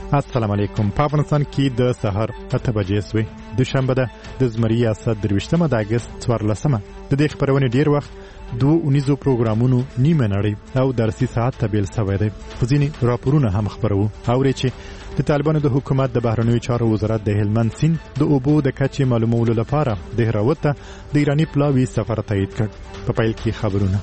السلام علیکم. په افغانستان کې د سهار 8 بجې سوې دوشنبه ده د زمري ریاست 23 د اگست 14 د دې خبرونې ډیر وخت دوه اونیزو پروګرامونو نیمه نړۍ او درسي ساعت ته بیل سوی دی. په ځینې راپورونه هم خبرو اوري چې د طالبانو د حکومت د بهرنیو چارو وزارت د هلمند سیند د اوبو د کچې معلومولو لپاره د هراوت ته د ایرانی پلاوي سفر تایید کړ. په پیل کې خبرونه.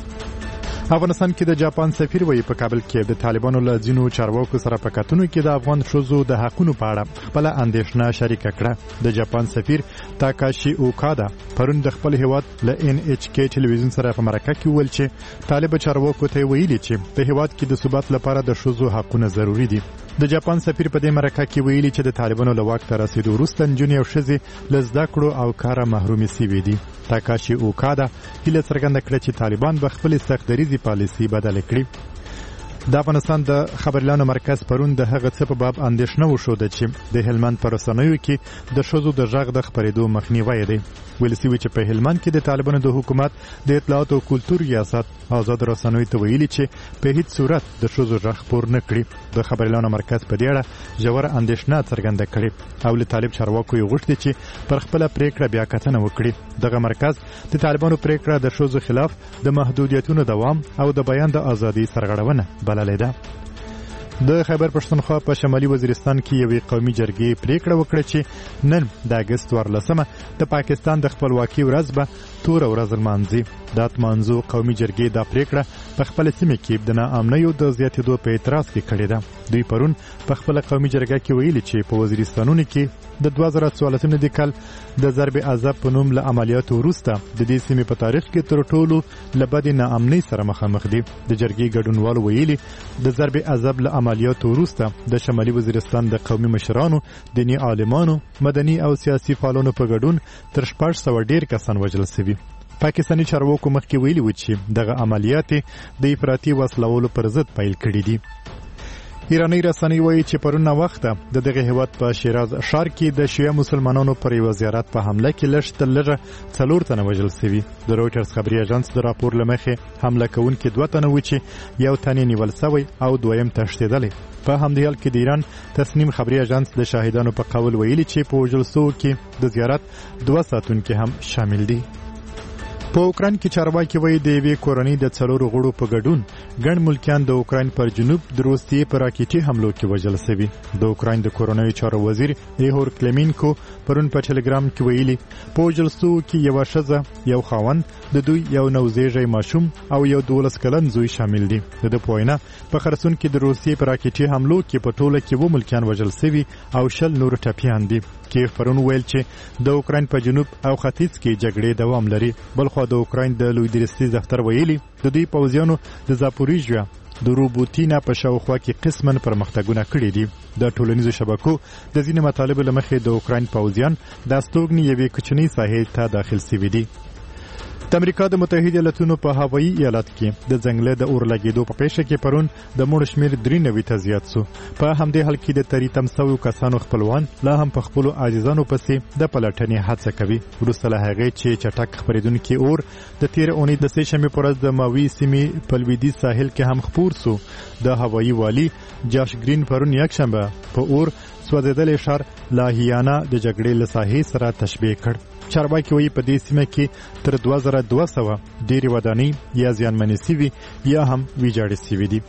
افغانستان کې د جاپان سفیر وایي په کابل کې د طالبانو له ځینو چارواکو سره په کتنو کې د افغان ښځو د حقونو په اړه خپل اندېښنه شریکه کړه. د جاپان سفیر تاکاشي اوکادا پرون د خپل هیواد له NHK ټلویزیون سره په مرکه کې ویل چې طالب چارواکو ته ویلي چې په هیواد کې د ثبات لپاره د ښځو حقونه ضروری دي. د جاپان سفیر په دې مرکه کې ویلي چې د طالبانو له واک ته رسیدو وروسته نجونې او ښځې له زده کړو او کاره محرومې سوي دي. تاکاشي اوکادا هیله څرګنده کړه چې طالبان به خپل سختدریزي پالیسي بدله کړي. د افغانستان د خبريالانو مرکز پرون د هغه څه په باب اندېښنه وښوده چې د هلمند په رسنیو کې د ښځو د غږ د خبرېدو مخنیوی دی. ویل شوي چې په هلمند کې د طالبانو د حکومت د اطلاعات او کلتور ریاست آزاد رسنیو ته ویلي چې په هیڅ صورت د ښځو غږ خپور نه کړي. د خبريالانو مرکز په دې اړه ژوره اندېښنه څرګنده کړې او له طالب چارواکو یې غوښتي چې پر خپل پریکړه بیا کتنه وکړي. دغه مرکز د طالبانو پریکړه د ښځو خلاف د محدودیتونو دوام او د بیان د ازادي سرغړونه بللې ده. د خیبر پښتونخوا په شمالي وزیرستان کې یوې قومي جرګې پریکړه وکړه چې نن د اگست 14 د پاکستان د خپلواکۍ ورځ به تور ورځ لمانځي. د اتمانزو قومي جرګې دا پریکړه په خپل سیمه کې د ناامنیو د زیاتېدو په اعتراض کې کړې ده. دوی پرون په خپل قومي جرګه کې ویلي چې په وزیرستانونو کې د 2014 د کال د ضرب عذاب په نوم له عملیاتو وروسته د دې سیمې په تاریخ کې تر ټولو له بدې ناامنۍ سره مخامخ دي. د جرګې ګډونوالو ویلي د ضرب عذاب له عملیاتو وروسته د شمالي وزیرستان د قومي مشرانو، دیني عالمانو، مدني او سیاسي فعالانو په ګډون تر 600 ډیر کسان وژل شوي. پاکستاني چارواکو مخکې ویلي و چې دغه عملیات د افراطي وسلوالو پر ضد پیل کړي دي. ایرانی رسنۍ وایي چې پرون وخته د دغه هیواد په شیراز ښار کې د شیعه مسلمانانو پر یو زیارت په حمله کې لږ تر لږه 4 تنه وژل شوي. د رویټرز خبري اژانس د راپور له مخې حمله کوونکي 2 تنه و چې یو تن نیول شوی او دویم تښتېدلی. په همدې حال کې د ایران تصنیم خبري اژانس د شاهدانو په قول ویلي چې په وژل شوو کې د زیارت 2 ساتونکي هم شامل دي. په اوکراین کې چارواکي وایي د یوې کورنۍ د 4 غړو په ګډون ګڼ ملکیان د اوکراین پر جنوب د روسیې په راکېټي حملو کې وژل شوي. د اوکراین د کورنیو چارو وزیر ایهور کلمینکو پرون په ټلګرام کې ویلي په وژل شوو کې یوه ښځه، یو خاوند، د دوی یو نوزیږی ماشوم او یو 12 کلن زوی شامل دي. د ده په وینا په خرسون کې د روسیې په راکېټي حملو کې په ټوله کې 2 ملکیان وژل شوي او 10 نور ټپیان دي. کیف پرون ویل چې د اوکراین په جنوب او ختیځ کې جګړې دوام لري. بلخو د اوکراین د لوی درستي دفتر ویلي د دوی پوځیانو د زاپوریژیا د روبوتینا په شاوخوا کې قسمن پرمختګونه کړي دي. د ټولنیزو شبکو د ځینې مطالبو له مخې د اوکراین پوځیان د استوګنې یوې کوچنۍ ساحې ته داخل شوي دي. د امریکا د متحده ایالاتونو په هوایي ایالت کې د ځنګله د اور لګېدو په پیښه کې پرون د مړو شمېر 93 ته زیات شو. په همدې حال کې د تریتم سوو کسانو خپلوان لا هم په خپلو عاجزانو پسې د پلټنې هڅه کوي. وروسته له هغې چې چټک خپرېدونکي اور د تېرې اونۍ د 3 شنبې په ورځ د ماوي سیمې په لویدیځ ساحل کې هم خپور شو. د هوایي والي جاش گرین پرون یکشنبه په اور سوځېدلی ښار لاهیانا د جګړې له ساحې سره تشبیه کړ. چارواکي وایي په دې سیمه کې تر 2200 ډېرې ودانۍ یا زیانمنې شوي یا هم ویجاړې شوي دي.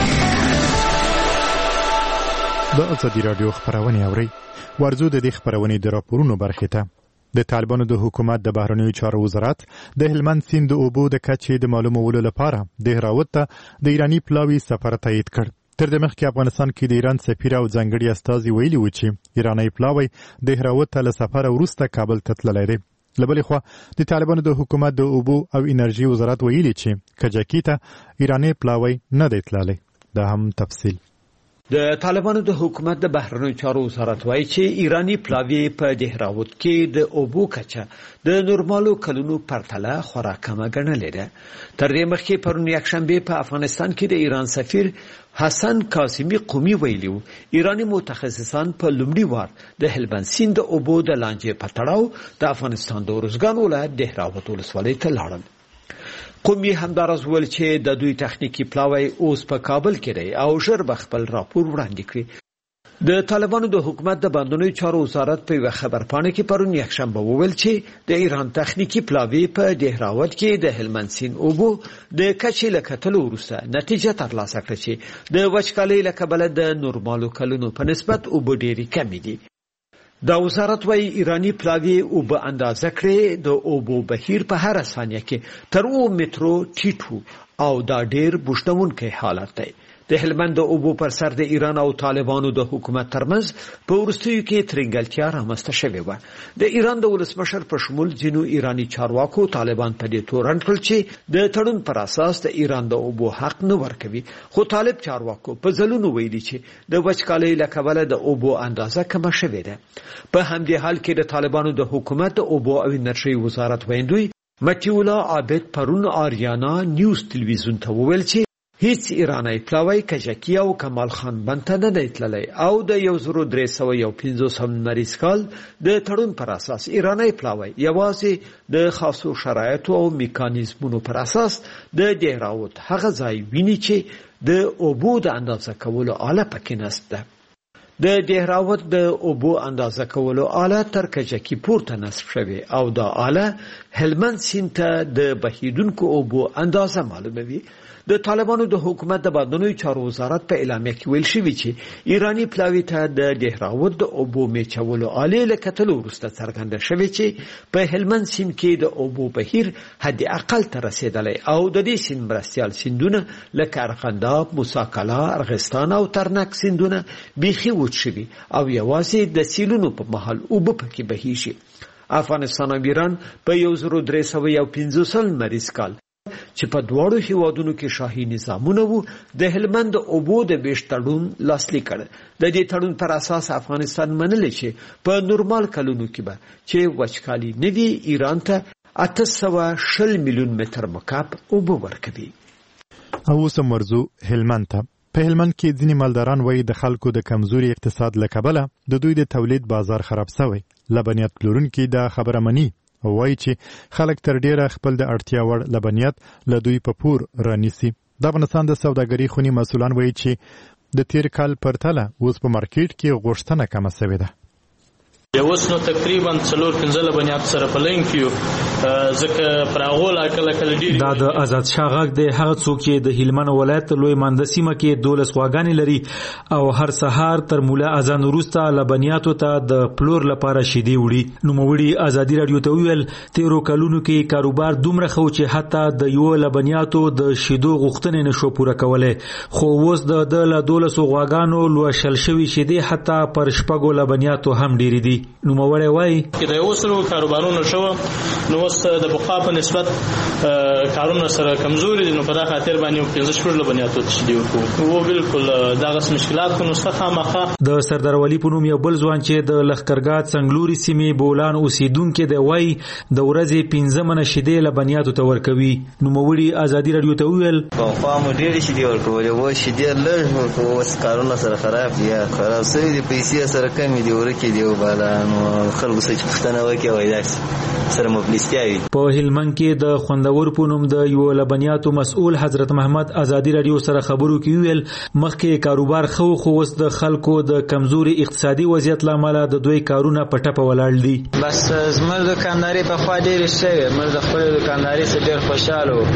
د ازادي راډیو خبرونه اورئ. ورځو د دې خبرونې د راپورونو برخې ته. د طالبانو د حکومت د بهرنیو چارو وزارت د هلمند سیند د اوبو د کچې د معلومولو لپاره د هراوت ته د ایرانی پلاوي سفر تایید کړ. تر دې مخکې افغانستان کې د ایران سفیر او ځانګړي استازي ویلي و چې ایرانی پلاوی د هراوت ته له سفر وروسته کابل ته تللی دی. له بلې خوا د طالبانو د حکومت د اوبو او انرژي وزارت ویلي چې کجکي ته ایرانی پلاوی نه دی تللی. دا هم تفصیل. د طالبانو د حکومت د بهرنیو چارو وزارت وایي چې ایرانی پلاوی په دهراوت کې د اوبو کچه د نورمالو کلونو پرتله خورا کمه ګڼلې ده. تر دې مخکې پرون یکشنبه په افغانستان کې د ایران سفیر حسن کاظمی قومی ویلي ایرانی متخصصان په لومړي وار د هلمند سیند د اوبو د لانجې په تړاو د افغانستان د ارزګان ولایت دهراوت ولسوالۍ ته لاړل. قومي همدارز ول چې د دوی تخنیکی پلاوی اوس په کابل کې دی او ژر به خپل راپور وړاندې کړي. د طالبانو د حکومت د بندونوي چارو وزارت په خبرپاڼه کې پرون یکشنبه وویل چې د ایران تخنیکی پلاوی په دهراوت کې د هلمند سیند اوبو د کچې لکټلو وروسته نتیجه ترلاسه کړه چې د وچکالۍ له کبله د نورمالو کلونو په نسبت اوبه ډېرې کمې دي. دا وزارت وايي ایرانی پلاوی اوبه اندازه کړې د اوبو بهیر په هر ثانیه کې تر 2 مترو ټیټو او دا ډېر بوشتونکي حالت دی. د هلمند اوبو پر سر د ایران او طالبانو د حکومت ترمنځ په وروستیو کې ترنګلتیا رامنځته شوې وه. د ایران د ولسمشر په شمول ځینو ایرانی چارواکو طالبان په دې تورن کړل چې د تړون پر اساس د ایران د اوبو حق نه ورکوي، خو طالب چارواکو په ځلونو ویلي چې د وچکالۍ له کبله د اوبو اندازه کمه شوې ده. په همدې حال کې د طالبانو د حکومت د اوبو او انرژي وزارت ویندوی متیولا عابد پرون آریانا نیوز تلویزیون ته وویل چې هیڅ ایرانی پلاوی کجکی او کمال خان بنته نه دی تللی او د 1350 نمریز کال د تړون پر اساس ایرانی پلاوی یوازې د خاصو شرایطو او میکانیزمونو پر اساس د دهراوت هغه ځای ویني چې د اوبو د اندازه کولو آله پکې نسته. د دهراوت د اوبو اندازه کولو آله تر کجکی پورته نصب شوی او دا آله هلمند سیند ته د بهیدونکو اوبو اندازه معلوموي. د طالبانو د حکومت د بندونوي چارو وزارت په اعلامیه کې ویل شوی چې ایرانی پلاوی ته د دهراوت د اوبو میچولو آلې له کتلو وروسته څرګنده شوی چې په هلمند سیند کې د اوبو بهیر حد اقل ته رسیدلی او د دې سیند مرستیال سیندونه لکه ارغنداب، موسی کلا، ارغستان او ترنک سیندونه بیخي وچ شوي او یوازې د سیلونو په مهال اوبه پکې بهیږي. افغانستان او ایران په 1350 نمریز کال چې په دواړو هیوادونو کې شاهي نظامونه وو د هلمند اوبو د بیش تړون لاسلیک کړ. د دې تړون پر اساس افغانستان منلی چې په نورمال کلونو کې به چې وچکالي نه وي ایران ته 820 میلیون متر مکعب اوبه ورکوي. او اوس مرزو هلمند ته. په هلمند کې ځینې مالداران وایي د خلکو د کمزوري اقتصاد له کبله د دوی د تولید بازار خراب شوی. لبنیات پلورونکي دا خبره مني او وایي چې خلک تر ډیره خپل د اړتیا وړ لبنیات له دوی په پور رانیسي. د افغانستان د سوداګرۍ خونې مسؤلان وایي چې د تیر کال پرتله اوس په مارکیټ کې غوښتنه کمه شوې ده. اوس نو تقریبا 4-15 لبنیات سره په لین کې ځکه پراغول کله ډیر دا د آزاد شاه غږ د هغه څوک چې د هلمند ولایت لوی مندسیمه کې 12 غواګانې لري او هر سهار تر مولا اذان وروسته لبنیاتو ته د پلور لپاره شیدې وړي. نو موړي ازادي رادیو ته ویل تیرو کلونو کې کاروبار دومره خو چې حتی د یو لبنیاتو د شیدو غوښتنې نشو پوره کولای، خو اوس د 12 غواګانو لوشل شوی شیدې حتی پر شپږو لبنیاتو هم ډېری دي. نو موړی وای چې د اوسرو کاروبارونو شو نو اوس د بقا په نسبت کارونه سره کمزوري دي، نو په دا خاطر باندې 15 لبنیاتو تشدید وکړو. او بالکل دا غس مشکلات کو نو خامخا د سردار ولی په نوم یو بل ځوان چې د لخکرګات څنګلوري سیمې بولان اوسیدونکو دی وای د ورځې 15 منه شیدې لبنیاتو ته ورکوي. نو موړي ازادي رادیو ته ویل په خامو ډېر شیدې ورکول او شیدې لږ ورکول، اوس کارونه سره خراب دي شوي دي، پیسې سره کمې دي ورکې دی او بالا خلکو څخه پښتنه وکي وای داس سره مبلستیا وي. په هلمند کې د خوندور په نوم د یو لبنیاتو مسؤل حضرت محمد ازادي رادیو سره خبرو کې ویل مخکې کاروبار خو اوس د خلکو د کمزوري اقتصادي وضعیت لامل د دوی کارونه په ټپه ولاړ دي. بس زموږ دکانداري په خوا ډېر شوی، موږ د خپل دکانداري سره ډېر خوشاله وو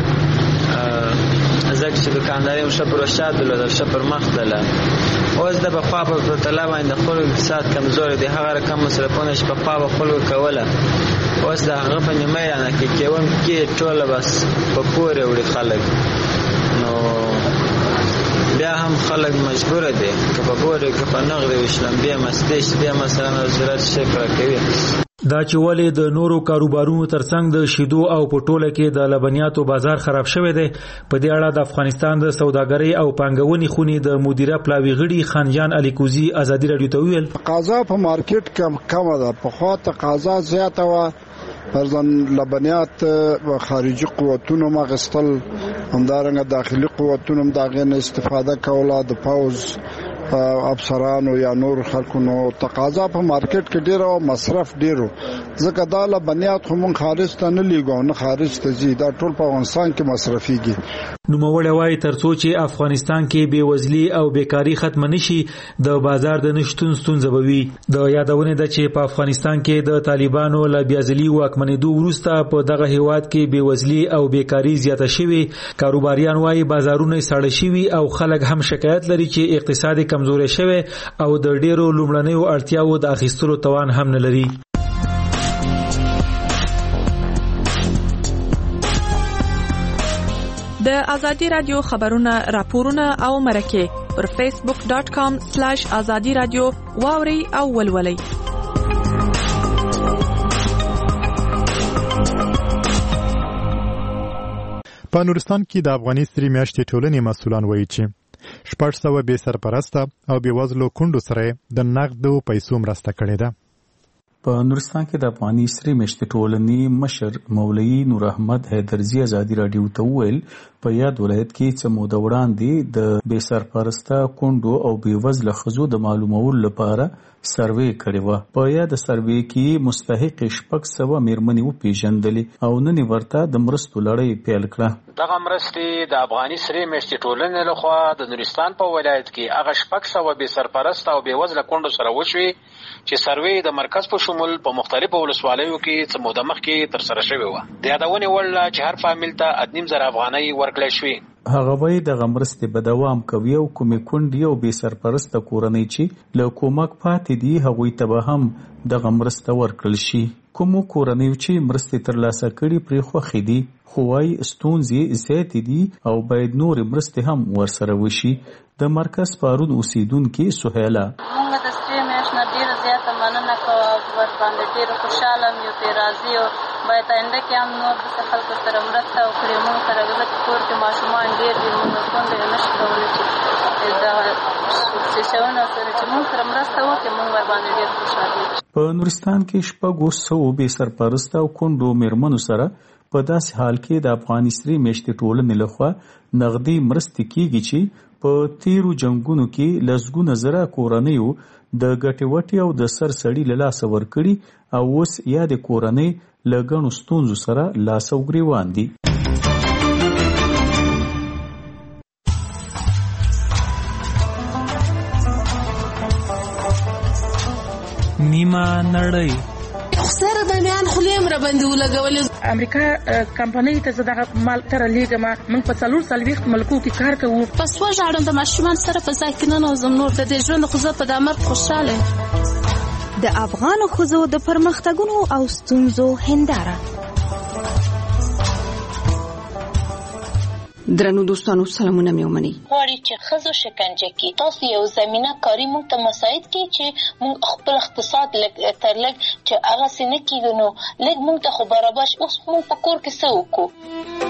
ځکه چې دکانداري مو ښه پروژه درلوده، ښه پرمخ تلله. اوس د بخوا په پرتله باندې خپل اقتصاد کمزوری دی، هغه رقم مصرفونه چې په خوا به خلکو کوله اوس د هغه په نیمه رانه کې کېون کې ټوله بس په پورې وړي خلک، نو بیا هم خلک مجبوره دي که په پورې که په نغدې وشلم بیا مستې شیدې مثلا ضرورت شي کوي. دا چې ولې د نورو کاروبارونو ترڅنګ د شیدو او پټوله کې د لبنیاتو بازار خراب شوی دی، په دې اړه د افغانستان د سوداګرۍ او پانګونې خونې د مدیره پلاوی غړي خانجان علي کوزي ازادي رادیو ته ویل تقاضا په مارکیټ کې کمه ده، په خوا تقاضا زیاته وه، فرضاً لبنیات خارجي قوتونو مغستل همدارنګه داخلي قوتونو هم د هغې نه استفاده کوله، د پوځ افسرانو یا نور خلکو. نو تقاضا په مارکیټ کې ډیره او مصرف ډیرو، ځکه دا لبنیات خو مونږ خارج ته نه لیږو نه خارج ته ځي، دا ټول په افغانستان کې مصرفيږي. نوموړی وایي ترڅو چې افغانستان کې بېوزلي او بیکاری ختم نشي د بازار د نشتون ستونزه به وي. د یادونې ده چې په افغانستان کې د طالبانو له بیازلي واکمنېدو وروسته په دغه هیواد کې بېوزلي او بیکاری زیاته شوې. کاروباریان وایي بازارونه ساړه شوي او خلک هم شکایت لري چې اقتصاد کمزوري شوی او د ډیرو لومړنیو اړتیاوو د اخیستلو توان هم نه لري. د ازادي رادیو خبرونه راپورونه او مرکه پر facebook.com/azadi radio واوري او ولولي. په نورستان کې د افغاني ستري میاشتې ټولنې مسؤلان وایي چې 600 بې سرپرسته او بې وزلو کونډو سره د نقدو پیسو مرسته کړې ده. په نورستان کې د افغاني ستري میاشتې ټولنې مشر مولوي نور احمد حیدرزي ازادي رادیو ته وویل په یاد ولایت کې څه موده وړاندې د بې سرپرسته کونډو او بې وزله ښځو د معلومولو لپاره سروې کړې وه. په یاد سروې کې مستحق 600 میرمنې وپېژندلې او نن ورته د مرستو لړۍ پیل کړه. دغه مرستې د افغاني ستري میاشتې ټولنې لخوا د نورستان په ولایت کې هغه 600 بې سرپرسته او بې وزله کونډو سره وشوې چې سروې د مرکز په شمول په مختلفو ولسوالیو کې څه موده مخکې ترسره شوې وه. د یادونې وړ چې هر فامیل ته 8,500 افغانۍ ورکړل شوې. هغه وایي دغه مرستې به دوام کوي او کومې کونډې او بې سرپرسته کورنۍ چې له کومک پاتې دي هغوی ته به هم دغه مرسته ورکړل شي. کومو کورنیو چې مرستې ترلاسه کړي پرې خوښې دي خو وایي ستونزې زیاتې دي او باید نورې مرستې هم ورسره وشي. د مرکز پارون اوسیدونکې سهیله زیاته مننه کوم ورباندې ډېر خوشاله یو ته راضي او باید آینده کې هم نور د خلکو سره مرسته وکړي. موږ سره د کور کې ماشومان ډېر دي موږ څنګه نشو کولی چې دا سیسونه سره چې موږ سره مرسته وکړي موږ ورباندې ډېر خوشاله یو. په نورستان کې 600 بې سرپرسته او کونډو میرمنو سره په داسې حال کې د افغاني ستري میاشتې ټولنې لخوا نغدي مرستې کیږي چې په تیرو جنگونو کې لسګونه زره کورنیو د ګټې وټې او د سر سړي له لاسه ورکړي او اوس یا د کورنۍ له ګڼو ستونزو سره لاس او ګریوان دي. نیمه نړۍ سره د میان خلیم را باندې ولګولې. امریکا کمپنۍ ته زده مال تر لیګما موږ په 440 ملکو کې کار کوو. پس وژاړم د ماشومان سره په ځای کې نه نوزم نور د دې ژوند خو زه په دامر خوشاله. د افغان ښځو د پرمختګونو او ستونزو هنداره. درنو دوستانو سلامونه مې ومني. غواړي چې ښځو شکنجه کې تاسو یو زمينه کاری موږ ته مساعد کې چې موږ خپل اقتصاد تر لږ چې هغه سینه کېږي نو لږ موږ ته خو برابر شي. اوس موږ په کور کې څه وکړو؟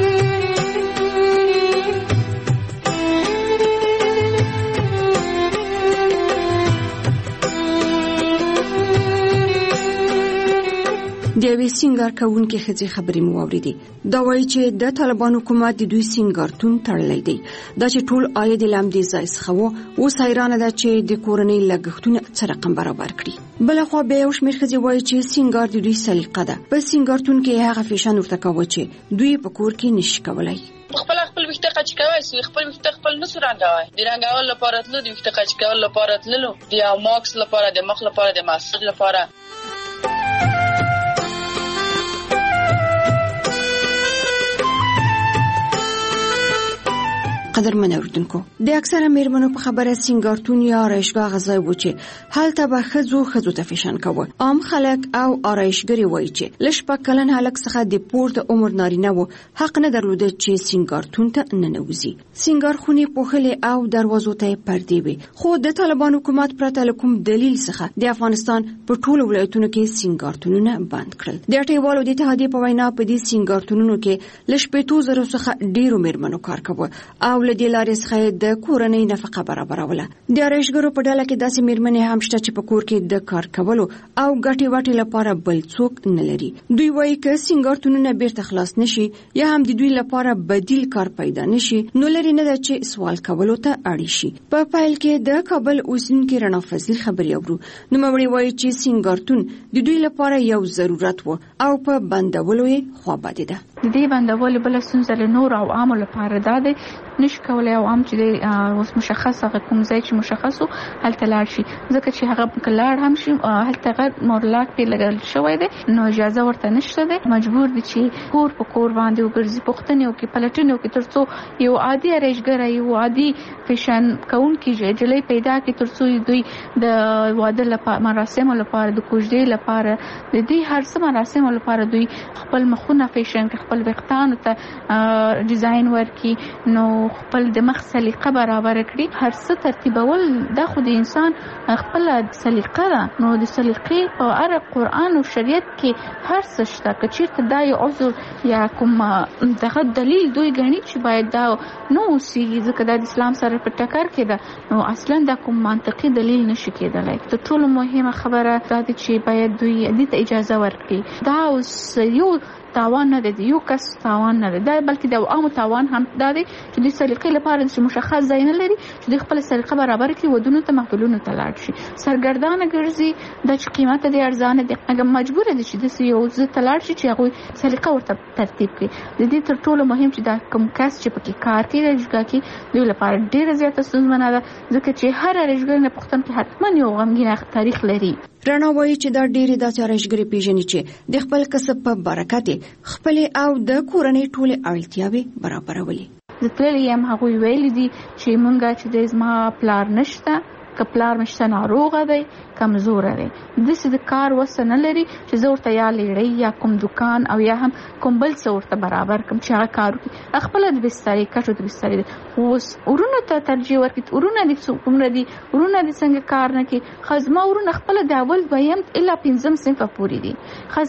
د یوې سینګار کوونکې ښځې خبرې مو واورېدې. دا وایي چې د طالبانو حکومت د دوی سینګارتون تړلی دی. دا چې ټول عاید یې له همدې ځای څخه و. اوس حیرانه ده چې د کورنۍ لګښتونه څه رقم برابر کړي. بلخوا بیا یو شمېر ښځې وایي چې سینګار د دوی سلیقه ده. په سینګارتون کې هغه فیشن ورته کوه چې دوی په کور کې نشي کولی. خپل ویښته قچ کوي سو خپل ویښته خپل نسو رنګوي. د رنګول لپاره تلو د ویښته قچ کول لپاره تلو د ماکس لپاره د مخ لپاره د ماساج لپاره. قدرمن اوردونکو د اکثره میرمنو په خبره سینګارتون یا آرایشګاه غځای و چې هلته به ښځو ته فیشن کوه. عام خلک او آرایشګرې وایي چې له 6 کلن هلک څخه د پورته عمر نارینه و حق نه درلوده چې سینګارتون ته ننوځي. سینګار خونې پوښلې او دروازو ته پردې وي. خو د طالبان حکومت پرته له کوم دلیل څخه د افغانستان په ټولو ولایتونو کې سینګارتونونه بند کړل. د اټیوالو د اتحادیې په وینا په دې سینګارتونونو کې له 15,000 څخه ډیرو میرمنو کار کوه او له دې لارې څخه د کورنۍ نفقه برابروله. د آرایشګرو په ډله کې داسې میرمنې هم شته چې په کور کې د کار کولو او ګټې وټې لپاره بل څوک نه لري. دوی وایي که سینګارتونونه بیرته خلاص نشي یا هم د دوی لپاره بدیل کار پیدا نشي نو لري نه ده چې سوال کولو ته اړ شي. په پایل کې د کابل اوسیدونکي رڼا فضلي خبرې اورو. نوموړې وایي چې سینګارتون د دوی لپاره یو ضرورت و او په بندولو یې خوابدې ده. د دې بندول بل ستونزه له نور او عام لپاره دا ده نشي کولای او عام چې اوس مشخص هغه کوم ځای چې مشخصو هلته لاړ شي ځکه چې هغه کلاړ هم شي هلته غیر مورلاک په لګل شوی دی نو اجازه ورته نشته ده مجبور دي چې کور په کور باندې وګرځي پښتنې او کې پلټنې او کې ترڅو یو عادي ارایشګر یو عادي فیشن کون کې جلې پیدا کې ترڅو دوی د واده لپاره مراسم لپاره د کوژدې لپاره د دې هر څه مراسم لپاره دوی خپل مخونه فیشن خپل وختان ته ډیزاین ورکي نو خپل د مخ سلیقه برابر کړي هر څه ترتیبول د خود انسان خپل سلیقه ده نو د سلیقې په اړه قرآن او شریعت کې هر څه شته چې دا یو عذر یا کوم دغه دلیل دوی غني چې باید دا نو سي ځکه د اسلام سره په ټکر کې ده نو اصلا دا کوم منطقي دلیل نشي کېدلی ته ټول مهمه خبره دا چې باید دوی دې اجازه ورکړي دا اوس یو تاوان نه دی یو کس تاوان نه دی دا بلکې د عام تاوان هم دا دی چې د سلیقې لپاره چې مشخص ځای نه لري چې د خپل سلیقه برابر کړي ودونو ته محفلونو ته لاړ شي سرګردانه ګرځي د قیمت دی ارزانه دی هغه مجبور دي چې د یو ځای ته لاړ شي چې هغه سلیقه ورته ترتیب کړي د دې تر ټولو مهم چې دا کوم کس چې پکې کار کوي رجګه کې دوی لپاره ډیره زیاته ستونزمنه ده ځکه چې هر رجګر نه پښتون کې حتما یو غمګین تاریخ لري رڼا وایي چې دا ډېری داسې ارایشګرې پیژني چې د خپل کسب په برکت خپل او د کورنۍ ټولې اړتیاوې برابرولي زه تللی یم هغوی ویلي دي چې مونږ چې د زما پلار نشته که پلار مشته ناروغه دی کمزوره دی داسې د کار وسه نه لري چې زه ورته یا لیړۍ یا کوم دکان او یا هم کوم بل څه ورته برابر کړم چې هغه کار وکړي خپله د بسترې کټو د بسترې دی اوس ورونو ته ترجیح ورکړي ورونه دي څومره دي ورونه دي څنګه کار نه کوي ښه زما ورونه خپله د اول دویم الا 5 صنفه پورې دي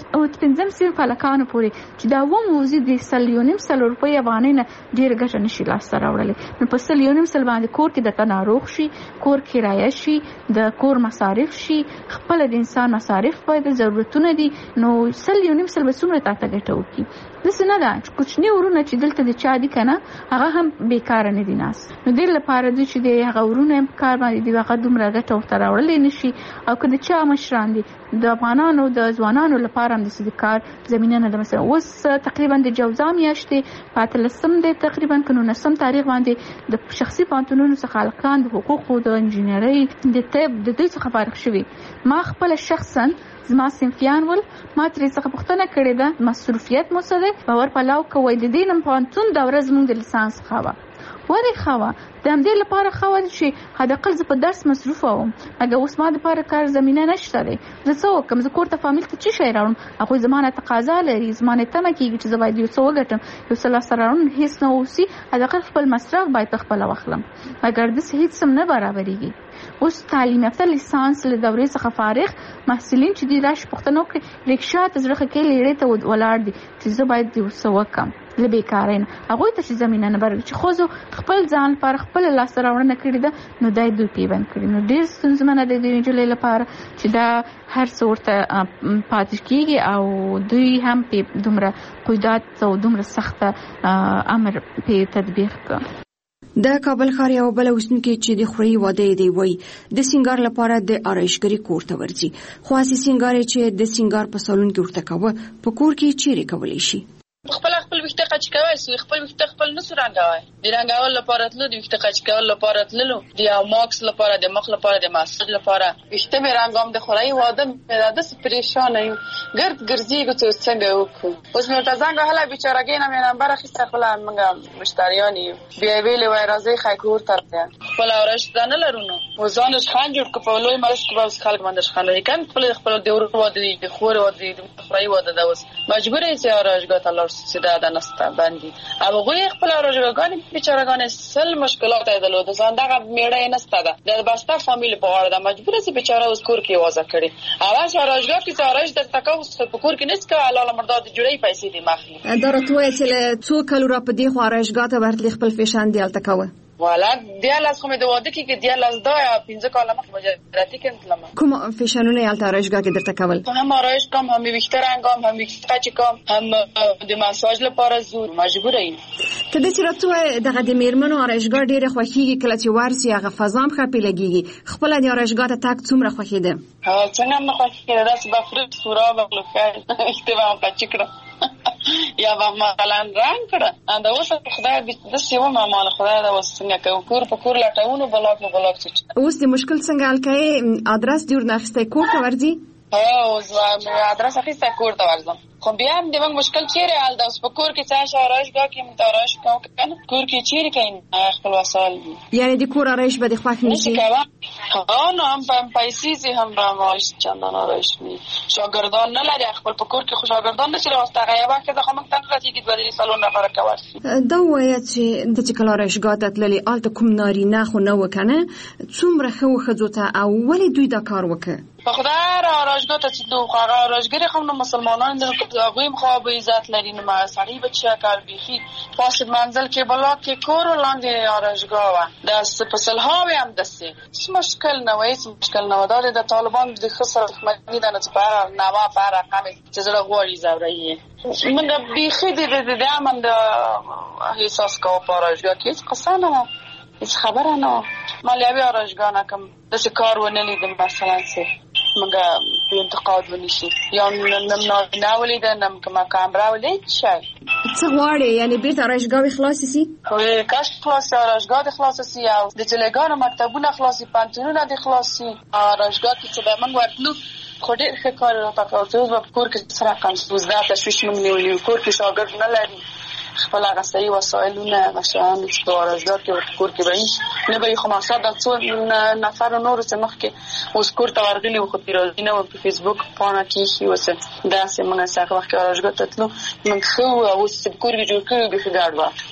ښه 5 صنف هلکانو پورې چې دا وموزي د 1.5 روپۍ افغانۍ نه ډېره ګټه نشي لاسته راوړلی نو په 1.5 باندې کور کې درته ناروغ شي کور کرایه شي د کور مصارف شي خپل د انسان مصارف باید ضرورتونه دي نو 1.5 به څومره تاته ګټه وکړي داسې نه ده چې کوچني ورونه چې دلته د چا دي که نه هغه هم بیکاره نه دي ناست نو دې لپاره دوی چې د هغه ورونه کار باندې دي هغه دومره ګټه ورته راوړلی نه شي او که د چا مشران دي د افغانانو د ځوانانو لپاره هم داسې د کار زمینه نه ده مثلا اوس تقریبا د جوزا میاشتې په 18 دی تقریبا که 19 تاریخ باندې د شخصي پوهنتونونو څخه هلکان د حقوقو د انجینرۍ د طب د دوی څخه فارغ شوي ما خپله شخصا زما صنفیان ول ما ترې څخه پوښتنه کړې ده مصروفیت مو څه دی باور پلاو کوئ د دې نن پوهنتون دوره زموږ د لیسانس ښه وه ولې ښه وه د همدې لپاره ښه وه چې حداقل زه په درس مصروفه وم اگه اوس ما دپاره کار زمینه نشته دی زه څه وکړم زه کور ته فامیل ته څه شی راوړم هغوی زما نه تقاضا لري زما نه تمه کېږي چې زه باید یو څه وګټم یو څه لاسته راوړم هېڅ نه اوسي حداقل خپل مصرف باید پخپله واخلم مګر داسې هېڅ هم نه برابرېږي اوس تعلیم یافته لیسانس له دورې څخه فارغ محصلین چې دي راشي پوښتنه وکړي رکشا ته زړه ښه کوي لیړې ته ولاړ دي چې زه باید یو څه وکړم له بیکارۍ نه هغوی ته چې زمینه نه برابرېږي چې ښځو خپل ځان لپاره خپله لاسته راوړنه کړې ده نو دا یې دوی پیبند کړي نو ډېر ستونزمنه ده د نجلۍ لپاره چې دا هر څه ورته پاتې کېږي او دوی هم پې دومره قیودات او دومره سخته امر پې تطبیق کړه د کابل ښار یو بل اوسونکي چې د خوري واده دی وای د سنگار لپاره د آرایشګری کور ته ورځي خو اسی سنگار چې د سنگار په سالون کې ورته کوي په کور کې چیرې کولی شي خپل وخت قچ کوي سو خپل وخت خپل نو رنګوي د رنګول لپاره تلو د وخت قچ کول لپاره تللو د ماکس لپاره د مخ لپاره د ماسج لپاره وخت مې رنګوم د خوري واده مې د پریشان یم ګرد ګرځي کو څنګه وکړو اوس مې ته څنګه هله بیچارهګین مې نمبر اخیسته خپل موږ مشتریان یو بیا ویلې وای راځي خایکور ترته خپل اورش ځان لرونو وزانش خان جوړ کپلوي مرش کباوس خلک باندې خان کم خپل د ورو واده د خور واده د خوري واده د اوس مجبور یې چې اورشګه تلل سیده د نسته باندې او غوی خپل اورشګان بیچارهګان سل مشکلات ایدلو د ځان دغه میړه نسته ده د باستا فامیل په اړه د مجبور سي بیچاره اوس کور کې وازه کړي اواز اورشګا کې اورش د تکاوس په کور کې نسکه الله مرداد جوړي پیسې دي مخلي درته چې له څو کلو را په دې خو اورشګا ته ورتلی خپل فیشن دی الته کوه والا دیالاس خو مې د واده کې دیالاس دا 15 کاله مخ مجرتی کړم کوم فیشنونه یالته آرایشګاه کې درته کول هم آرایش کوم هم ویښته رنګام هم ویښته چکم هم د ماساژ لپاره زور مجبور یم کله چې راته دغه د میرمنو آرایشګاه ډیره خوښیږي کله چې ورسي هغه فضام خپل لګيږي خپل د آرایشګاه ته تک څومره خوښیده څنګه مخ خوښیده داس بفرت سورا بغلوکه اشتباه پچکړه یا به مثلا رنگ کړه دا اوس خدای دې د سیمه مال خدای دا وسنګ کو کور په کور لټاونو بلاک اوس د مشکل څنګه حل کړي ادرس جوړ نخسته کور ته ورځي ادرس اخیسته کور ته ورځم خو بیا هم د موږ مشکل چیرې حل ده اوس په کور کې څه آرایشګاه کې متارایش کوم کنه کور کې چیرې کین خپل وسایل یعنی د کور آرایش به د خوښ نشي نو هم پیسې هم به ماش چندان آرایش نی شاګردان نه لري خپل په کور کې شاګردان نشي راوسته غیا وخت د خمک تن راځي د بدري سالون نه فرق کوي دا وایي چې د چکل آرایشګاه ته تللی الته کوم ناری نه خو نه وکنه څومره خو خځوته او ولې دوی دا کار وکړي په خدای را آرایشګاه ته چې دوه هغه آرایشګری خو مسلمانان د هغوی مخه به عزت لري نو ما سړی بچا کار بيخي پاس منزل کې بلاک کې کور لاندې آرایشګاه و د سپسلهاوی هم دسي مشکل نه وایي مشکل نه ودار د طالبان د خسر دښمنی د نه په نوا په رقم چې زړه غوړي زوري موږ بيخي د امن د احساس کوو په آرایشګاه کې قصانه هیڅ خبره نه مالیوي آرایشګاه نه کوم د کار ونه لیدم مثلا څه موږ په انتقاد ونشي یا نه ولیدنم کومه کامرا ولې شي څه غواړي یعنی بیرته آرایشګاه خلاص شي کاش خلاص آرایشګاه خلاص شي او د جلګانو مکتبونه خلاص شي پانتونونه د خلاص شي آرایشګاه کې چې موږ ورتلو خو ډېر ښه کار راپکاوه په کور کې سره کنسوزدا تشویش موږ نیولې کور کې شاګرد نه لري خپل هغه صحیح وسایلونه مشان چې ورځګر کې کور کې وایي نه به خو مقصد د څو نفر نور چې مخکې اوس کور ته ورغلي خو پیروزي نه په فیسبوک پاڼه کې شي وسه دا سیمه څنګه وخت ورځګر ته تلو من خو اوس چې کور کې جوړ کړی به ګاډوا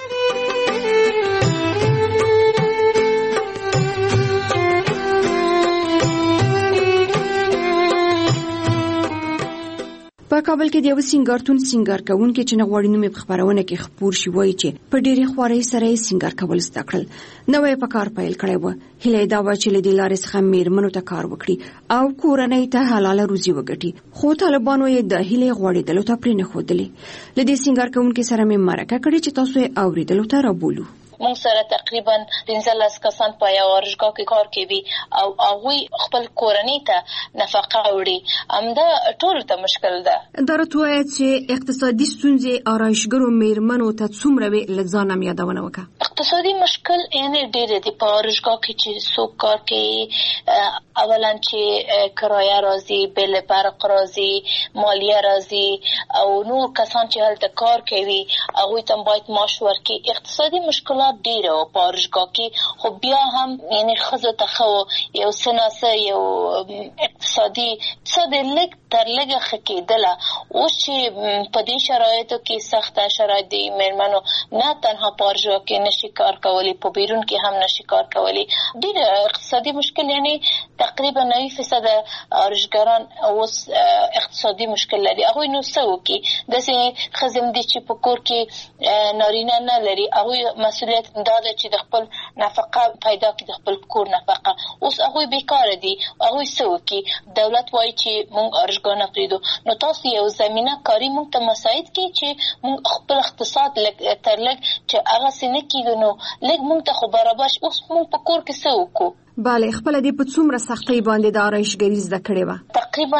په کابل کې د یو سینګارتون سینګار کوونکي چې نغوړی نومې په خبرونه کې خبر شي وایي چې په ډېرې خوارۍ سره یې سینګار کول زده کړل نوې په کار پیل کړی و هیله دا و چې له دې لارې څخه میرمنو ته کار وکړي او کورنۍ ته حلاله روزي وګټي خو طالبانو یې د هیلې غوړېدلو ته پرې نه ښودلې له دې سینګار کوونکي سره مې مرکه کړې چې تاسو یې اورېدلو ته رابولو مونږ سره تقریبا 15 کسان په یو ورشګاه کې کار کوي او هغه خپل کورنۍ ته نفقه وړي امدا ټول ته مشکل ده درته چې اقتصادي ستونزې آرایشګرو میرمنو ته څومره وی لځانم یادونه وکړه اقتصادي مشکل یعنی ډېر دي په ورشګاه کې چې څوک کار کوي اولا چې کرایه راځي بل برق راځي مالیه راځي او نور کسان چې هلته کار کوي هغه ته باید معاش ورکړي اقتصادي مشکلات ډیره او پارشګاه کې خو بیا هم یعنی خزه ته خو یو سناسه یو اقتصادي څه د لګ تر لګه خکېدله او چې په دې شرایطو کې سخت شرایط دي میرمنو نه تنها پارشګاه کې نشي کار کولی په بیرون کې هم نشي کار کولی ډیر اقتصادي مشکل یعنی تقریبا 90% ارشګران اوس اقتصادي مشکل لري هغه نو څه وکي داسې خزم دي چې په کور کې نارینه نه لري هغه مسؤلیت دا چې د خپل نفقه پیدا کړي د خپل کور نفقه اوس هغه بیکاره دي هغه څه وکي دولت وایي چې موږ ارشګاه نه پریدو نو تاسو یو زمينه کاری موږ ته مساعد کړي چې موږ خپل اقتصاد تر لږ چې هغه سینه کېږي نو لږ موږ ته خو برابر اوس موږ په کور کې څه وکړو بله خپل دې په څومره سختۍ باندې د آرایشګري زده کړې وه تقریبا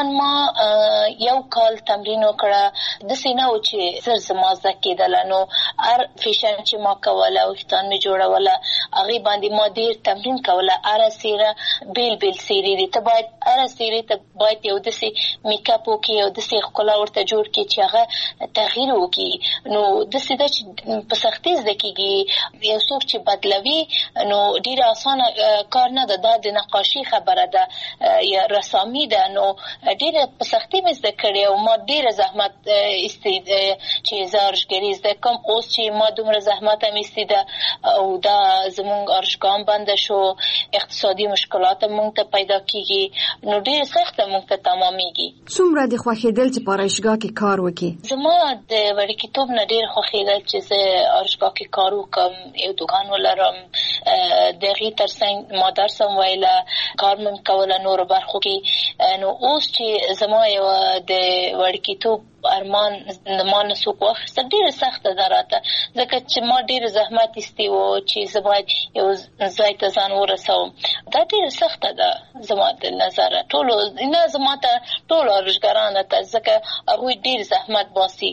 ما یو کال تمرین وکړه د سینه او چې زر زما زده کېدله نو هر فیشن چې ما کوله وختان می جوړوله هغه باندې ما ډیر تمرین کوله هر سیره بیل سیری دي ته باید هر سیری ته باید یو دسي میک اپ وکي او دسي خلا ورته جوړ کی چې هغه تغییر وکي نو دسي د په سختۍ زده کیږي یو څوک چې بدلوي نو ډیر اسانه کار نه د نقاشي خبره ده یا رسامي ده نو ډیره په سختۍ مې زده کړې او ما ډیره زحمت استید چې زارشګری زده کوم اوس چې ما دومره زحمت هم استیده او دا زمونږ ارشګام بند شو اقتصادي مشکلات مونږ ته پیدا کیږي نو ډیره سخت مونږ ته تمامېږي څومره د خوښېدل چې په ارشګاه کې کار وکړي زما د وړکتوب نه ډیر خوښېدل چې زه ارشګاه کې کار وکم یو دکان ولرم دغه ترڅنګ ما درس سم ویله کار مم کوله نور برخو کې نو اوس چې زما یو د وړکیتوب ارمان ما نه څوک واخیسته ډېره سخته ده راته ځکه چې ما ډېر زحمت ایستی و چې زه باید یو ځای ته ځان ورسوم دا ډېره سخته ده زما د نظره ټولو نه زما ته ټولو ارزګارانو ته ځکه هغوی ډېر زحمت باسي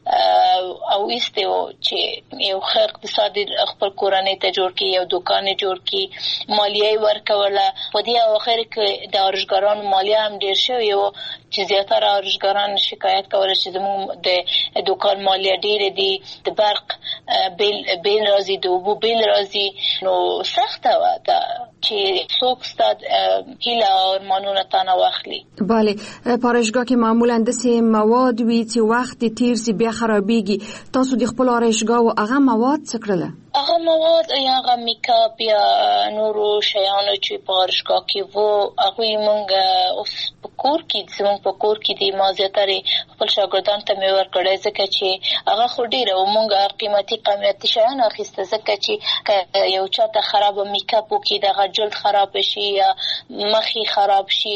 او ایستی و چې یو ښه اقتصاد خپل کورنۍ ته جوړ کړي یو دوکان یې جوړ کړي مالیه یې ورکوله په دې اواخر کې د ارزګارانو مالیه هم ډېر شوې وه چې زیاتره ارزګاران شکایت کوله چې زموږ د دوکان مالیه ډېرې دي د برق بیل راځي د اوبو بیل راځي نو سخته وه دا چې څوک ستا هیله او ارمانونه تا نه واخلي. بله په آرایشګاه کې معمولا داسې مواد وي چې وخت تیر سي بیا خرابېږي تاسو د خپل آرایشګاه و هغه مواد څه کړله؟ هغه مواد یا هغه میکاپ یا نورو شیانو چې په آرایشګاه کې وو هغوی موږ اوس په کور کې زموږ په کور کې دي ما زیاترې خپل شاګردانو ته مې ورکړی ځکه چې هغه خو ډېره و موږ قیمتي شیان اخیسته ځکه چې که یو چاته خرابه میکاپ وکړي دغه جلد خراب شي یا مخې خراب شي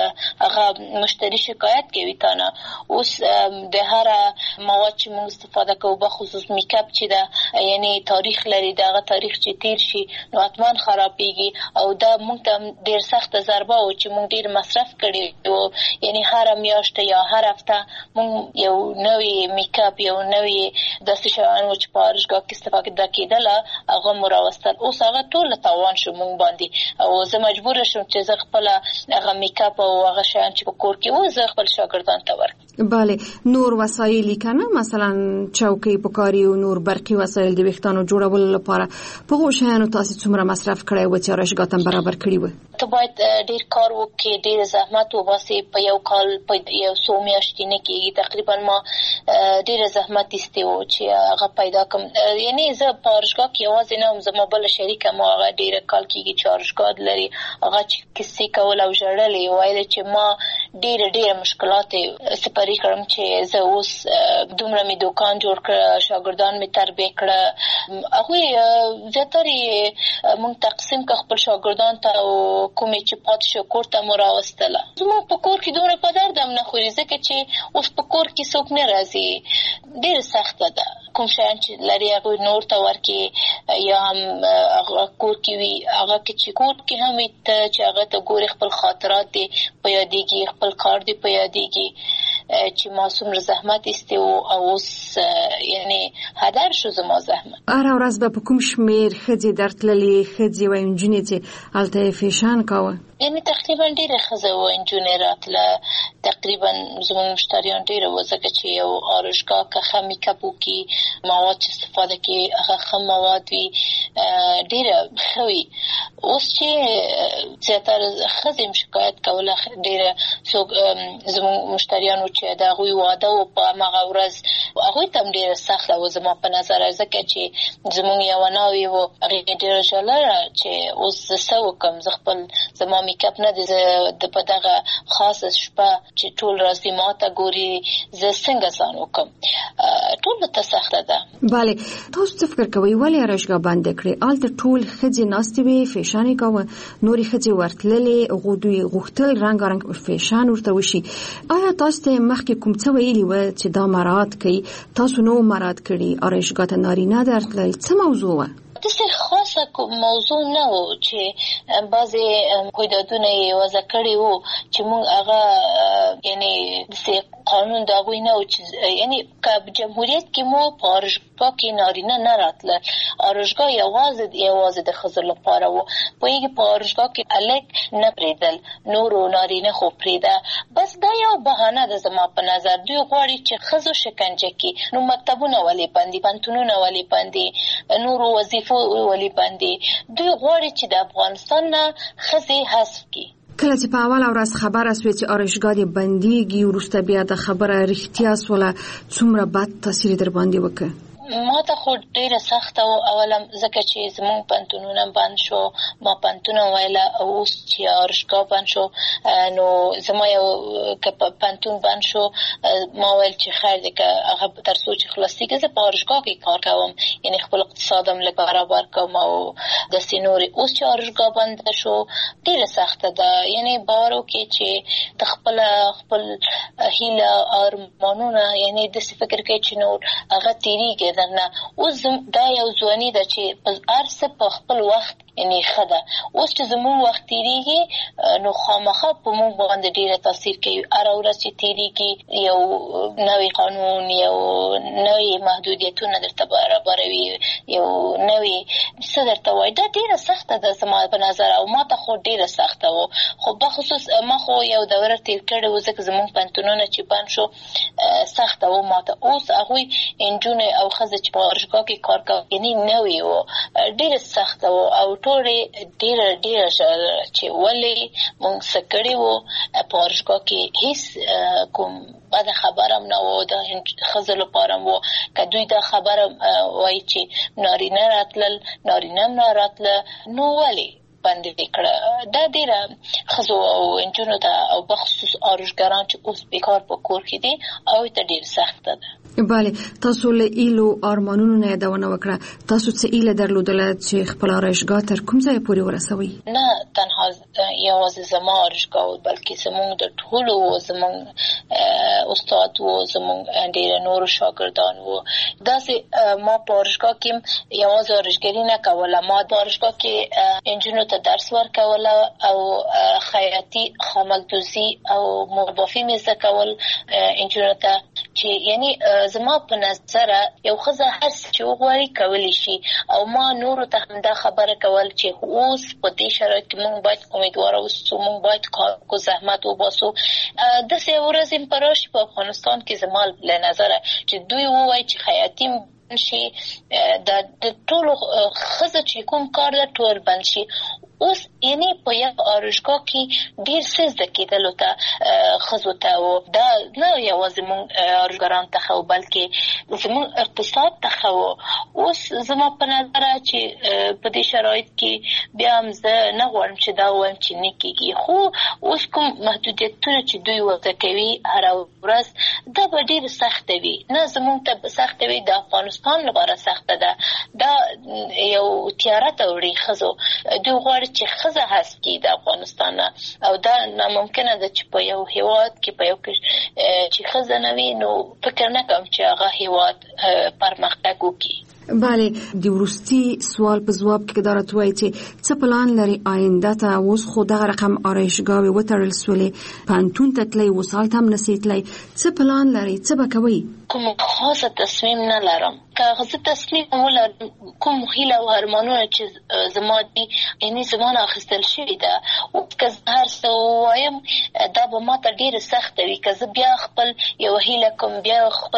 هغه مشتری شکایت کوي تا نه اوس د هر مواد چې موږ استفاده کوو بخصوص میکاپ چې ده یعنی تاریخ لري دغه تاریخ چې تیر شي نو حتما خرابېږي او دا موږ ته ډېر سخته ضربه و چې موږ ډېر مصرف کړی و یعنی هر میاشت یا هر هفته موږ یو نوی میکاپ یو نوی داسې شیان و چې په آرایشګاه کې استفاده کېدله هغه مو راوستل اوس هغه ټول تاوان شو موږ باندې او زه مجبوره شوم چې زه خپله هغه میکاپ او هغه شیان چې په کور کې و زه خپل شاګردانو ته ورکړم. بله نور وسایلی کنه مثلا چوکۍ پکاري او نور برقي وسایل د ویښتانو جوړولو لپاره په هغو شیانو تاسې څومره مصرف کړی و چې آرایشګاه ته برابر کړي و؟ ته باید ډېر کار وکړې ډېر زحمت وباسې په یو کال په یو څو میاشتې نه کېږي تقریبا ما ډېره زحمت ایستې و چې هغه پیدا کړم یعنی زه په آرایشګاه کې یوازې نه وم زما بله شریکه ما هغه ډېره کال کېږي چې آرایشګاه لري هغه چې کیسې کول او ژړلې ویل چې ما ډېره مشکلات سپري کړم چې زه اوس دومره مې دوکان جوړ کړه شاګردان مې تربیه کړه هغوی زیاترې موږ تقسیم کړه خپل شاګردان ته او کومې چې پاتې شو کور ته مو راوستله زموږ په کور کې دومره په درد هم نه خوري ځکه چې اوس په کور کې څوک نه راځي ډېره سخته ده کوم شیان چې لري هغوی نور ته ورکړي یا هم هغه کور کې وي هغه چې کور کې هم وي ته چې هغه ته ګورې خپل خاطرات دې په یادېږي خپل کار دې په یادېږي چې ما څومره زحمت ایستی او اوس یعنی هدر شو زما زحمت. هره ورځ به په کوم شمېر ښځې درتللې ښځې وایي نجونې چې هلته یې فیشن کاوه؟ یعنی تقریبا ډېره ښځه وه نجونې راتله تقریبا زموږ مشتریان ډېره وه ځکه چې یو آرایشګاه که ښه میکاپ وکړي مواد چې استفاده کړي هغه ښه مواد وي ډېره ښه وي اوس چې زیاتره ښځې هم شکایت کوله ډېره څوک زموږ مشتریانو چې د هغوی واده و په همغه ورځ هغوی ته هم ډېره سخته وه زما په نظر ځکه چې زموږ یوه ناوې و هغې ډېره ژړله چې اوس زه څه وکړم زه خپل زما میکاپ نه دی زه په دغه خاصه شپه چې ټول راځي ما ته ګوري زه څنګه ځان وکړم ټول ته سخته ده. بله تاسو څه فکر کوئ ولې آرایشګاه بنده کړې هلته ټول ښځې ناستې وې فیشن یې کاوه نورې ښځې ورتللې دوی غوښتل رنګارنګ فیشن ورته وشي آیا تاسو ته مخکې کوم څه ویلي وه چې دا مراعات کوي تاسو نو مراعات کړي آرایشګاه ته نارینه درتلل څه موضوع وه؟ داسې خاصه موضوع نه و چې بعضې قیدادونه یې وضع کړي وو چې موږ هغه یعنی داسې قانون د هغوی نه و چې یعنی که جمهوریت کې مو په آرایشګاه کې نارینه نه راتله آرایشګاه یوازې د ښځو لپاره و پوهېږي په آرایشګاه کې هلک نه پرېږدل نورو نارینه خو پرېږده بس دا یو بهانه ده زما په نظر دوی غواړي چې ښځو شکنجه کړي نو مکتبونه ولې بندي پوهنتونونه ولې بندي نورو وظیفو ولې بندي دوی غواړي چې د افغانستان نه ښځې حذف کړي. کله چې په اوله ورځ خبره سوې چې آرایشګاه دې بندېږي وروسته بیا د خبره رښتیا سوله څومره بد تاثیر در باندې وکړ؟ ما ته خو ډیره سخته و اولم ځکه چې زمونږ پنتونونه بند شو ما پنتونه ویله اوس چې آرشګاه بند شو نو زما یو پنتون بند شو ما ویل چې خیر دی که هغه تر څو چې خلاصېږي زه په آرشګاه کې کار کوم یعنی خپل اقتصادم لږ برابر کوم او داسې نورې اوس چې آرشګاه بنده شو ډیره سخته ده یعنی باور وکړئ چې د خپل هیله ارمانونه یعنی داسې فکر کوي چې نور هغه تیریږي درنه اوس دا یو ځواني ده چې هر څه په خپل وخت یعنی ښه ده اوس چې زموږ وخت تیریږي نو خامخا په موږ باندې ډیره تاثیر کوي هره ورځ چې تیریږي یو نوی قانون یو نوی محدودیتونه درته برابروي یو نوی څه درته وایي دا ډیره سخته ده زما په نظر او ما ته خو ډیره سخته و خو بخصوص ما خو یو دوره تیر کړې و ځکه زموږ پنتونونه چې بند شو سخته و ما ته اوس هغوی نجونې او ښځې چې په آرشګاه کې کار کوي یعنی نوی و ډیره سخته و او ټولې ډیره چې ولې موږ څه کړي وو په آرشګاه کې هیڅ کوم بده خبره هم نه و د ښځو لپاره هم و که دوی دا خبره وایي چې نارینه راتلل نارینه هم نه راتله نو ولې بندې کړه دا ډیره ښځو او نجونو ته او بخصوص آرشګران چې اوس بیکار په کور کې دي او ته ډیر سخته ده بله تاسو له ایلو ارمانونو نه یادونه وکړه تاسو څه ایله درلودله چې خپل آرایشګاه تر کوم ځای پورې ورسوي نه تنها یوازې زما آرایشګاه بلکې زموږ د ټولو زموږ استاد و زموږ ډېر نور شاګردان و داسې ما په آرایشګاه کې یوازې آرایشګري نه کوله ما د آرایشګاه کې انجونو ته درس ورکوله او خیاطي خامکدوزي او مربافي مې زده کول انجونو ته چې یعنی زما په نظر یو ښځه هر څه چې وغواړي کولی شي او ما نورو ته هم دا خبره کول چې اوس په دې شرایط کې موږ باید امیدواره اوسو موږ باید کار کو زحمت وباسو داسې ورځې هم به راشي په افغانستان کې زما له نظره چې دوی ووایي چې خیاطي شي د ټولو ښځو چې کوم کار ده ټول بند شي اوس یعنی په یو آرایشګاه کې ډېر څه زده کېدلو ته ښځو ته و دا نه یوازې موږ آرایشګرانو ته ښه و بلکې زموږ اقتصاد ته ښه و اوس زما په نظره چې په دې شرایط کې بیا هم زه نه غواړم چې دا ووایم چې نه کېږي خو اوس کوم محدودیتونه چې دوی وضع کوي هره ورځ دا به ډېر سخته وي نه زموږ ته سخته وي د افغانستان لپاره سخته ده دا یو تیاره ته وړي ښځو دوی غواړي چې ښځه حذف کړي د افغانستان او دا ناممکنه ده چې په یو هیواد کې په یو چې ښځه نه وي نو فکر نه کوم چې هغه هیواد پرمختګ وکړي بله د وروستي سوال په ځواب کې دا راته وایي چې څه پلان لري آینده ته اوس خو دغه رقم آرایشګاوې وتړل سولې پوهنتون ته تلئ اوس هلته هم نسئ تلئ څه پلان لري څه به کوئ کوم خاصه تصمیم نه لرم که زه تصمیم ولرم کوم هیله او ارمانونه چې زما دي یعنی زما نه اخیستل شوي ده او که زه هر څه ووایم دا به ما ته ډېره سخته وي که زه بیا خپل یو هیله کوم بیا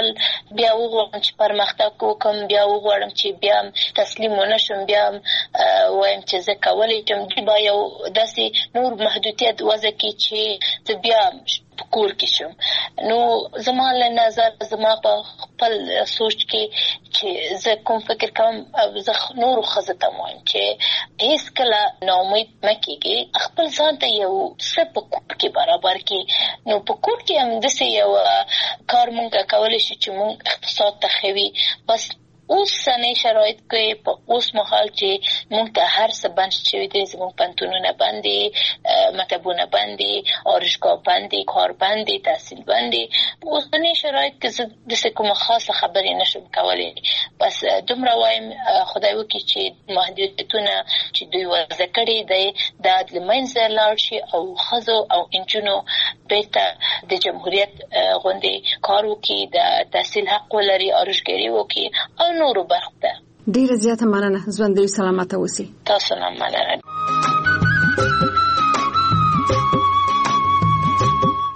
وغواړم چې پرمختګ وکړم بیا وغواړم چې بیا تسلیم ونه شم بیا وایم چې زه کولی شم دوی به یو داسې نور محدودیت وضع کړي چې زه بیا په کور کې شم نو زما له نظر زما په خپل سوچ کې چې زه کوم فکر کوم زه نورو ښځو ته وایم چې هېڅکله ناامید مه کېږئ خپل ځان ته یو څه په کور کې برابر کړي نو په کور کې هم داسې یو کار مونږ کولی شو چې مونږ اقتصاد ته ښه وي بس اوسنی شرایط کې په اوس مهال چې موږ ته هر څه بند شوي دي زموږ پوهنتونونه بند دي مکتبونه بند دي آرایشګاه بند دي کار بند دي تحصیل بند دي په اوسني شرایط کې زه داسې کومه خاصه خبرې نشم کولی بس دومره وایم خدای وکړي چې محدودیتونه چې دوی وضع کړي دي دا له منځه لاړ شي او ښځو او نجونو بېرته د جمهوریت غوندې کار وکړي د تحصیل حق ولري آرایشګري وکړي او نورو برخو ته ډیره زیاته مننه ژوندۍ سلامته اوسئ تاسو نه مننه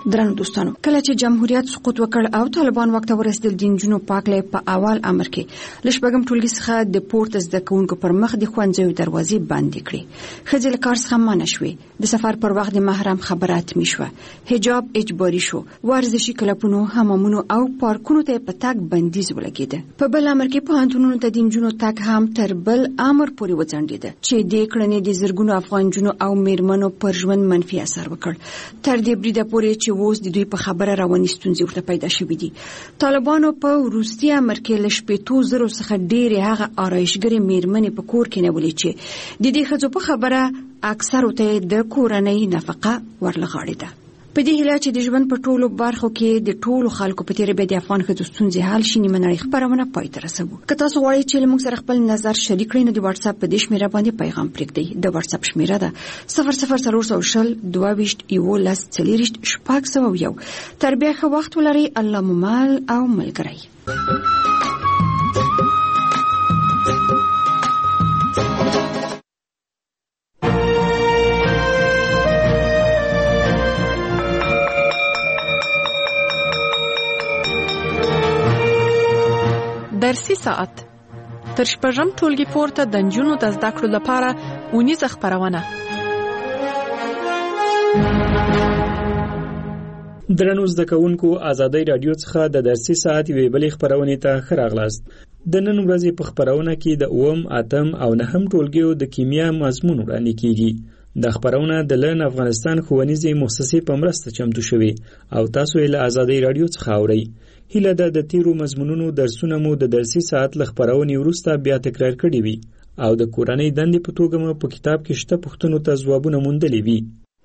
درنو دوستانو، کله چې جمهوریت سقوط وکړ او طالبان وخت ورسېدل د نجونو پاکلې په اول امر کې لشبګم ټولګي څخه د پورت زده کوونکو پر مخ د ښوونځیو دروازې بندې کړې. ښځې له کار څخه منع شوې، د سفر پر وخت د محرم خبره اتمی شوه، حجاب اجباري شو، ورزشي کلبونو، حمامونو او پارکونو ته په تګ بندیز ولګېده. په بل امر کې پوهنتونونو ته د نجونو تګ هم تر بل امر پورې وځنډېده چې د کړنې د زرګونو افغان نجونو او میرمنو پر ژوند منفي اثر وکړ. تر دې بریده پورې چې اوس د دوی په خبره رواني ستونزې ورته پیدا شوې دي. طالبانو په وروستي امر کې له 7,000 څخه ډېرې هغه آرایشګرې میرمنې په کور کې نیولې چې د دې ښځو په خبره اکثرو ته د کورنۍ نفقه ورلغاړېده. په دې هیله چې د ژوند په ټولو برخو کې د ټولو خلکو په تیره به د افغان ښځو ستونزې حل شي، نیمه نړۍ خبرونه پای ته رسوو. که تاسو غواړئ چې موږ سره خپل نظر شریک کړئ نو د واتس اپ په دې شمیره باندې پیغام پرېږدئ. د واتس اپ شمیره ده 00400 22 11 40 601. تر بیا ښه وخت ولرئ. الله مو مل او ملګری. درسي ساعت تر شپږم ټولګي پورته د نجونو د زده کړو لپاره اونیزه خپرونه. درنو زده کوونکو، ازادۍ رادیو څخه د درسي ساعت یوې بلې خپرونې ته ښه راغلاست. د نن ورځې په خپرونه کې د 9م، 8م او 9م ټولګیو د کیمیا مضمون وړاندې کیږي. د خپرونه د لن افغانستان ښوونیزې مؤسسې په مرسته چمتو شوې او تاسو یې له ازادۍ رادیو څخه اورئ. هیله ده د تیرو مضمونونو درسونه مو د درسي ساعت له خپرونې وروسته بیا تکرار کړي وي او د کورنۍ دندې په توګه مو په کتاب کې شته پوښتنو ته ځوابونه موندلي وي.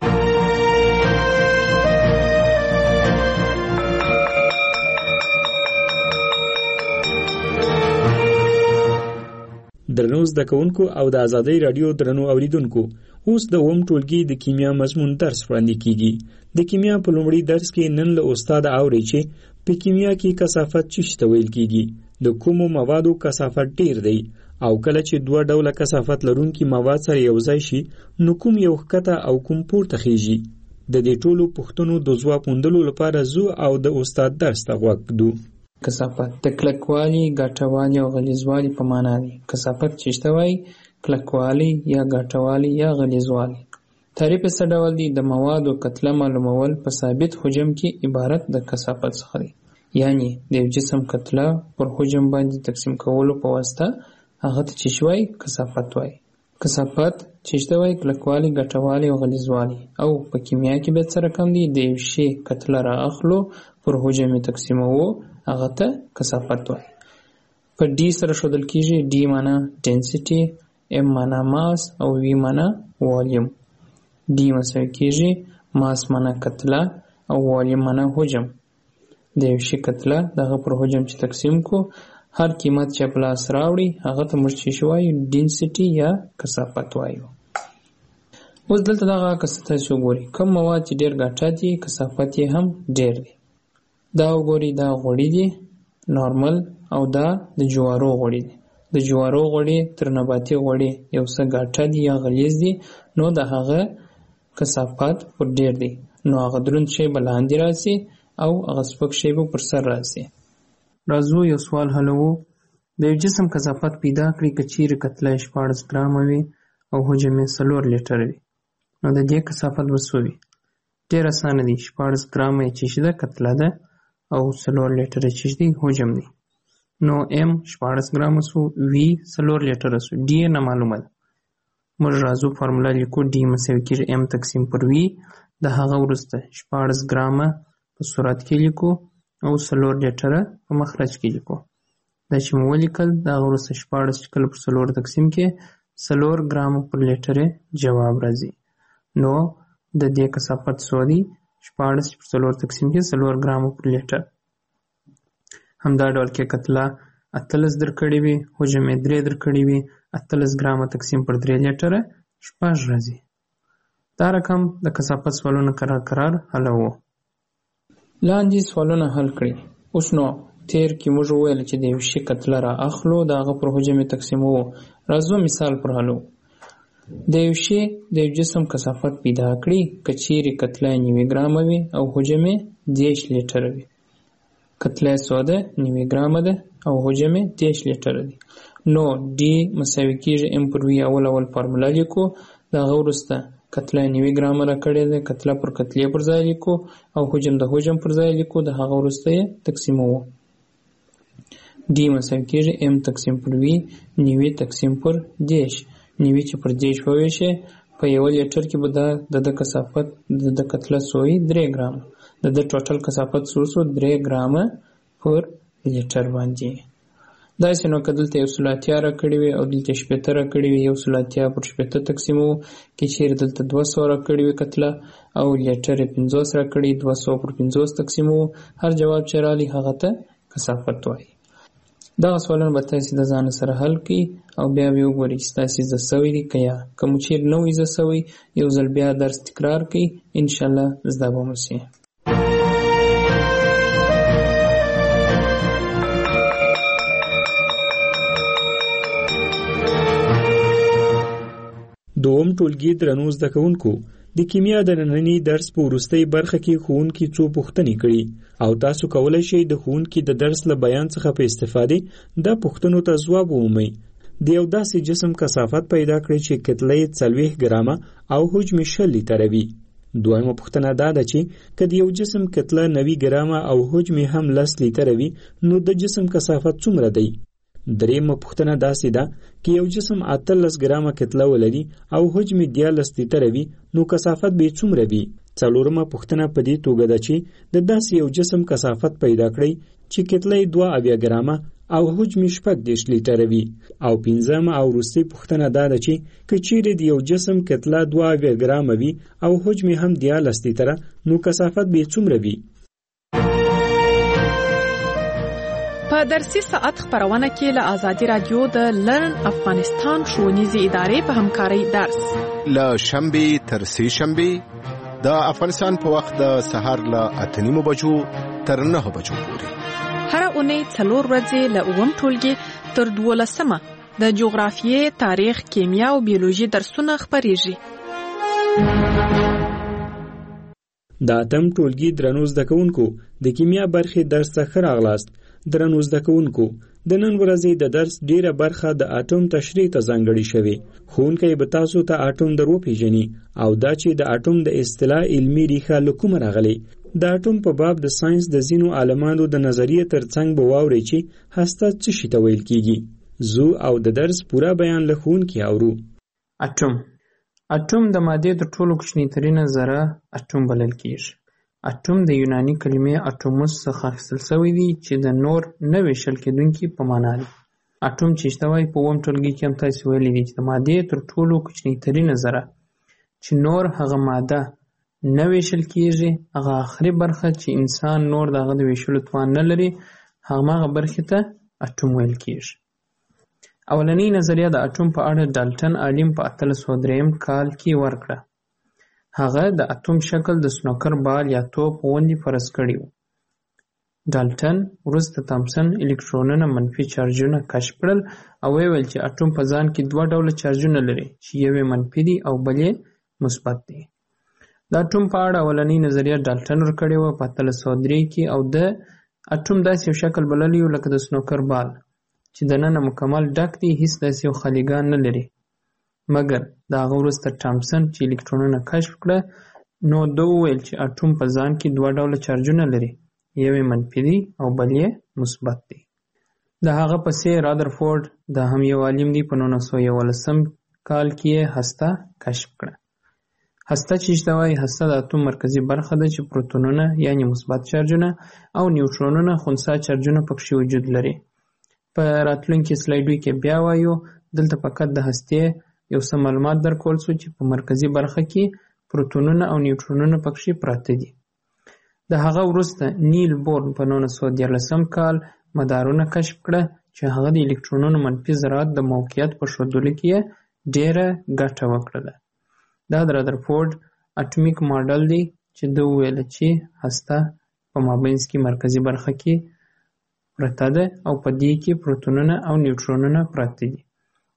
درنو زده کوونکو او د ازادۍ رادیو درنو اوریدونکو، اوس د 9م ټولګي د کیمیا مضمون درس وړاندې کیږي. د کیمیا په لومړي درس کې نن له استاد اوري چې په کیمیا کې کثافت څه ویل کیږي، د کومو موادو کثافت ډیر دی او کله چې دوه ډوله کثافت لرونکي مواد سره یو ځای شي نو کوم یو ښکته او کوم پورته خیږي. د دې ټولو پوښتنو د ځواب موندلو لپاره زو او د استاد درس ته غوږ ږدو. کثافت د کلکوالي، ګټوالي او غلیظوالي په معنا دی. کثافت څه وایي؟ کلکوالی یا ګټوالی یا غلیظوالی. تعریف څه ډول دی؟ د موادو کتله معلومول په ثابت حجم کې عبارت د کثافت څخه دی. یعنی د یو جسم کتله پر حجم باندې تقسیم کولو په واسطه هغه ته څه وایي؟ کثافت وایي. کثافت څه وایي؟ کلکوالی، ګټوالی او غلیظوالی. او په کیمیا کې به څه رقم دی؟ د یو شی کتله را اخلو پر حجم تقسیموو هغه ته کثافت وایي. په ډي سره ښودل کیږي. ډي معنا ډینسټي، ام معنا ماس او وی معنا والیوم. ډي مساوي کیږي ماس معنا کتله او والیوم معنا حجم. د یو شي کتله دغه پر حجم چې تقسیم کو هر قیمت چې په لاس راوړي هغه ته موږ څه وایو؟ ډینسټي یا کثافت وایو. اوس دلته دغه کثافت وګورئ. کوم مواد چې ډیر ګټه دي کثافت یې هم ډیر دی. دا وګورئ، دا غوړي دي نارمل او دا د جوارو غوړي دي. د جوارو غوړي تر نباتي غوړي یو څه ګټه دي یا غلیظ دي، نو د هغه کثافت پر ډیر دی. نو هغه دروند شی به لاندې راسي او هغه سپک شی به پر سر راسي. راځو یو سوال حلوو. د یو جسم کثافت پیدا کړئ که چیرې کتله 14 ګرامه وي او حجم یې 4 لیټره وي، نو د دې کثافت به څه وي؟ ډېر اسانه دی. 14 ګرامه یې چې ده کتله ده او 4 لیټره چې دی حجم دی. نو ام 14 ګرامه سو، وی 4 لیټره سو، ډي نه معلومه ده. موږ راځو فارمولا لیکو. ډي مساوي کېږي ام تقسیم پر وی. د هغه وروسته 14 ګرامه په سرعت کې لیکو او 4 لیټره په مخرج کې لیکو. دا چې مو ولیکل د هغه وروسته 14 چې کله پر 4 تقسیم کې 4 ګرامه پر لیټره جواب راځي. نو د دې کثافت څو دی؟ 14 پر 4 تقسیم کې 4 ګرامه پر لیټر. همدا ډول کې کتله 18 درکړې وي، حجم یې 3 درکړې وي، 18 ګرامه تقسیم پر 3 لیټره 6 راځي. دا رقم د کثافت سوالونه قرار حلوو. لاندې سوالونه حل کړئ. اوس نو تیر کې موږ وویل چې د یو شي کتله را اخلو د هغه پر حجم تقسیموو. راځو مثال پر حلو. د یو شی د یو جسم کثافت پیدا کړي که چیرې کتله 90 ګرامه وي او حجم یې 10 لیټره وي. کتله سوده 90 ګرامه ده او حجم یې 10 لیټره دی. نو ډي مساوي کېږي ام پر وي اول فارموله لیکو. د هغه وروسته کتله 90 ګرامه راکړې ده، کتله پر کتلې پر ځای لیکو او حجم د حجم پر ځای لیکو. د هغه وروسته یې تقسیموو. ډي مساوي کېږي ام تقسیم پر وي 90 تقسیم پر 10. 90 چې پر 10 وویشي په یو لیټر کې به د کثافت د کتله سوی 3 ګرامه. د ټوټل کثافت سو 3 ګرامه پر لیټر باندې. داسې نو که دلته 180 راکړې وي او دلته 70 راکړې وي 180 پر 70 تقسیموو. که چیرې دلته 200 راکړې وي کتله او لیټر 50 راکړي 200 پر 50 تقسیموو. هر جواب چې رالی هغه ته کثافت وایي. دغه سوالونه به تاسې د ځان سره حل کړئ او بیا به وګورئ چې تاسې زده سوي دي که یا. که مو چیرې نه وي زده سوی یو ځل بیا درس تکرار کړئ، انشاءالله زده به مو سي. دوم ټولګي درنو زده کوونکو، د کیمیا د ننني درس په وروستۍ برخه کې ښوونکي څو پوښتنې کړي او تاسو کولی شئ د ښوونکي د درس له بیان څخه په استفادې دا پوښتنو ته ځواب ومومئ. د یو داسې جسم کثافت پیدا کړئ چې کتله یې 40 ګرامه او حجم 20 لیټره وي. دویمه پوښتنه دا ده چې که د یو جسم کتله 90 ګرامه او حجم هم 10 لیټره وي نو د جسم کثافت څومره دی؟ دریمه پوښتنه داسې ده که یو جسم 18 ګرامه کتله ولري او حجم 11 لیټره وي نو کثافت به څومره وي؟ څلورمه پوښتنه په دې توګه ده چې د داسې یو جسم کثافت پیدا کړئ چې کتله 2 ګرامه او حجم 18 لیټره وي. او پنځمه او وروستۍ پوښتنه دا ده چې که چیرې د یو جسم کتله 2 ګرامه وي او حجم هم 11 لیټره نو کثافت به څومره وي؟ په درسي ساعت خبرونه کې له آزادي رادیو د لرن افغانستان ښوونیزې ادارې په همکارۍ درس له شنبه تر سه شنبه د افغانستان په وخت د سهار له 8:30 بجو تر 9 بجو پورې. هر اونۍ 4 ورځې له اووم ټولګي تر 12مه د جغرافیې، تاریخ، کیمیا او بیولوژي درسونه خبرېږي. د اتم ټولګي درنو زده کوونکو د کیمیا برخې درس ته راغلاست. درنو زده کوونکو د نن ورځې د درس ډیره برخه د اټوم تشریح ته ځانګړې شوې. ښوونکی به تاسو ته اټوم در وپیژني او دا چې د اټوم د اصطلاح علمي ریښه له کومه راغلې. د اټوم په باب د ساينس د ځینو عالمانو د نظریې ترڅنګ به واورئ چې هسته څه شي ته ویل کیږي. زو او د درس پوره بیان له ښوونکي اورو. اټوم د مادې تر ټولو کوچنی ترینه ذره اټوم بلل کیږي. اټوم د یوناني کلمې اټوموس څخه اخیستل شوی دی چې د نور نه ویشل کېدونکي په معنا دی. اټوم چې شته وایي په اووم ټولګي کې هم تاسې ویلي دي چې د مادې تر ټولو کوچنی ترینه ذره چې نور هغه ماده نه ویشل کېږي، هغه آخري برخه چې انسان نور د هغه د ویشلو توان نه لري، هغه برخې ته اټوم ویل کېږي. اولنۍ نظریه د اټوم په اړه ډالټن عالم په 1803 کال کې ورکړه. هغه د اټوم شکل د سنوکر بال یا توپ غوندې فرض کړی و. ډالټن وروسته تامسن الکترونونه منفي چارجونه کشف کړل او ویل چې اټوم په ځان کې 2 ډوله چارجونه لري چې یو منفي دي او بل مثبت دي. د اټوم په اړه اولنۍ نظریه ډالټن ورکړې و په 1803 کې او د اټوم داسې یو شکل بللی و لکه د سنوکر بال چې دننه مکمل ډک دی، هیڅ داسې یو خالیګان نه لري. مګر د هغه وروسته تامسن چې الکترونونه کشف کړه نو ده وویل چې اټوم په ځان کې 2 ډوله چارجونه لري، یو منفي دی او بل مثبت دی. د هغه پسې رادرفورد د هم یو عالم دی په 1911 کال کې هسته کشف کړه. هسته چې شته وایي هسته د اټوم مرکزي برخه ده چې پروتونونه یعنی مثبت چارجونه او نیوټرونونه خنثی چارجونه پکې وجود لري. په راتلونکي سلایډو کې بیا وایو. دلته فقط د هستې یو څه معلومات درکول شو چې په مرکزي برخه کې پروتونونه او نیوټرونونه پکې پراته دي. د هغه وروسته نیل بورن په 1913 کال مدارونه کشف کړه چې هغه د الکترونونو منفي ذرات د موقعیت په ښودلو کې ډیره ګټه وکړه. دا د رادرفورد اټومیک ماډل دی چې ده وویل چې هسته په مابینځ کې مرکزي برخه کې پرته ده او په دې کې پروتونونه او نیوټرونونه پراته دي.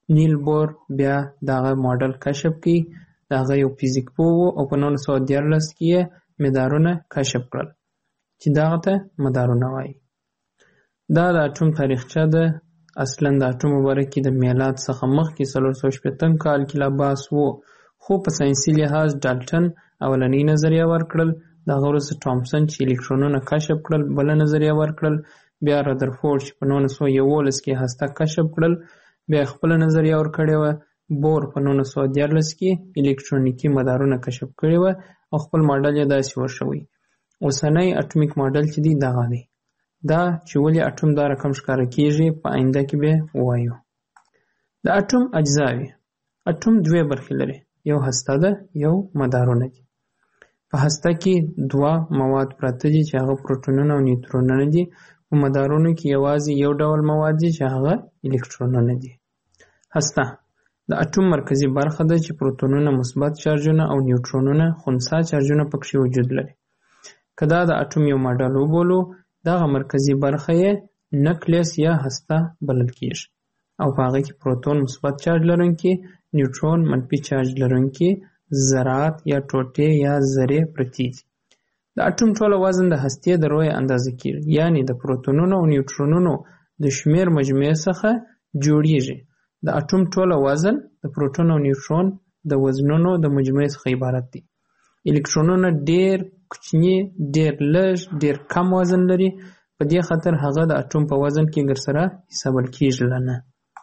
نیل بور بیا دغه ماډل کشف کړي. دغه یو فزیک پوه و او په 1913 کې یې مدارونه کشف کړل چې دغه ته مدارونه وایي. دا د اټوم تاریخچه ده. اصلا د اټوم باره کې د میلاد څخه مخکې 450 کال کې لا بحث و، خو په ساینسي لحاظ ډالټن اولنۍ نظریه ورکړل. دغه وروسته ټامسن چې الکترونونه کشف کړل بله نظریه ورکړل. بیا رادرفورډ چې په 1911 کې هسته کشف کړل بیا خپله نظریه ورکړې وه. بور په 1913 کې الکترونیکي مدارونه کشف کړي وه او خپل ماډل یې داسې ورشوی. اوسنی اټومیک ماډل چې دی دغه دی. دا چې ولې اټوم دا رقم ښکاره کیږي په آینده کې به ووایو. د اټوم اجزاوې. اټوم دوه برخې لري، یو هسته ده یو مدارونه دي. په هسته کې دوه مواد پراته دي چې هغه پروټونونه او نیوترونونه دي. په مدارونو کې یوازې یو ډول مواد دي چې هغه الکترونونه دي. هسته د اټوم مرکزی برخه ده چې پروتونونه مثبت چارجونه او نیوترونونه خنثی چارجونه پکې وجود لري. که دا د اټوم یو ماډل وبولو دغه مرکزی برخه یې نکلیس یا هسته بلل کیږي او په هغه کې پروتون مثبت چارج لرونکي، نیوترون منفي چارج لرونکي ذرات یا ټوټې یا ذرې پرتې دي. د اټوم ټول وزن د هستې د رویې اندازه کیږي، یعنی د پروتونونو او نیوترونونو د شمیر مجموعې څخه جوړیږي. د اټوم ټول وزن د پروتون او نیوترون د وزنونو د مجموعې څخه عبارت دی. الکترونونه ډیر کوچني، ډیر لږ، ډیر کم وزن لري. په دې خاطر هغه د اټوم په وزن کې ګرسره حسابل کیږي نه.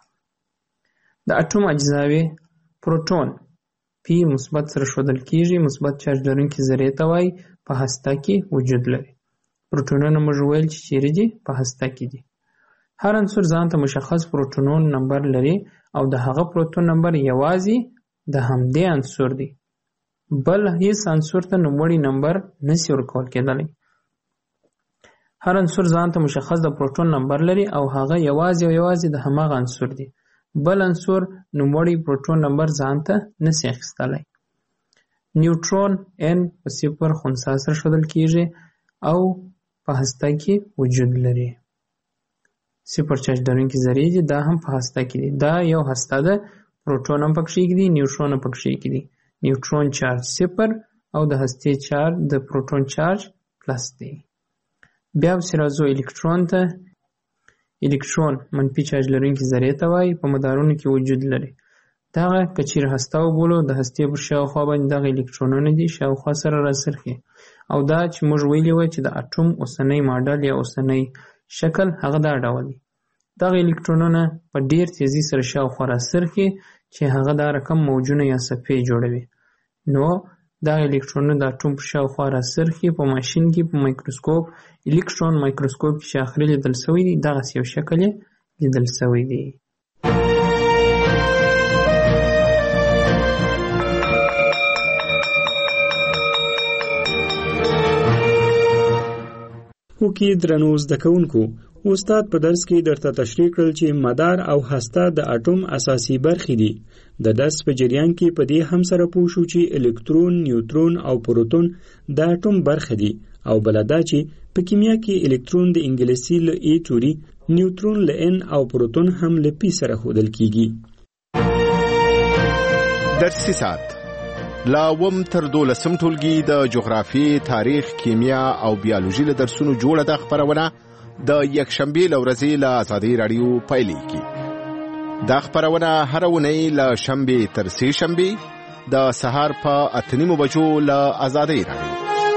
د اټوم اجزاوې. پروتون پی مثبت سره ښودل کیږي، مثبت چارج لرونکي ذرې ته وایي، په هسته کې وجود لري. پروتونونه موږ ویل چې چیرې دي؟ په هسته کې دي. هر عنصر ځان ته مشخص پروتونون نمبر لري او د هغه پروتون نمبر یوازې د همدې عنصر دی، بل هیڅ عنصر ته نوموړی نمبر نشي ورکول کېدلی. هر عنصر ځان ته مشخص د پروتون نمبر لري او هغه یوازې د هماغه عنصر دی، بل عنصر نوموړی پروتون نمبر ځان ته نشي اخیستلی. نیوترون n په 0 خنثی سره ښودل کیږي او په هسته کې وجود لري. 0 چارج لرونکي ذرې دي، دا هم په هسته کې دي. دا یو هسته ده، پروتون هم پکې دي، نیوترون هم پکې دي. نیوترون چارج 0 او د هستې چارج د پروتون چارج پلس دی. بیا پسې راځو الکترون ته. الکترون منفي چارج لرونکي ذرې ته وایي، په مدارونو کې وجود لري. دغه که چیرې هسته وبولو د هستې پر شاوخوا باندې دغه الکترونونه دي شاوخوا سره راڅرخي. او دا چې موږ ویلي وای چې د اټوم اوسنی ماډل یا اوسنی شکل هغه دا ډول دی. دغه الکترونونه په ډیر تیزی سره شاوخوا راڅرخي چې هغه دا رقم موجونه یا صفحې جوړوي. نو دا الکترونونه د اټوم په شاوخوا راڅرخي. په ماشین کې په مایکروسکوپ، الکترون مایکروسکوپ کې چې اخري لیدل شوی دی دغسې یو شکل یې لیدل شوی دی. وکي درنو زده کوونکو، استاد په درس کې درته تشریح کړل چې مدار او هسته د اټوم اساسي برخې دي. د درس په جریان کې په دې هم سره پوه شو چې الکترون، نیوترون او پروتون د اټوم برخې دي او بل دا چې په کیمیا کې الکترون د انګلیسي له ای توري، نیوترون له ان او پروتون هم له پی سره ښودل کیږي. درسي ساعت لا وم تر 12 ټولګي د جغرافي، تاریخ، کیمیا او بیولوژي له درسونو جوړه ده خبرونه د یکشنبه لورځي له آزادۍ رادیو پایلیږي. دا خبرونه هر ونی له شنبه تر سه شنبه د سهار په 8:30 بجو له آزادۍ رادیو.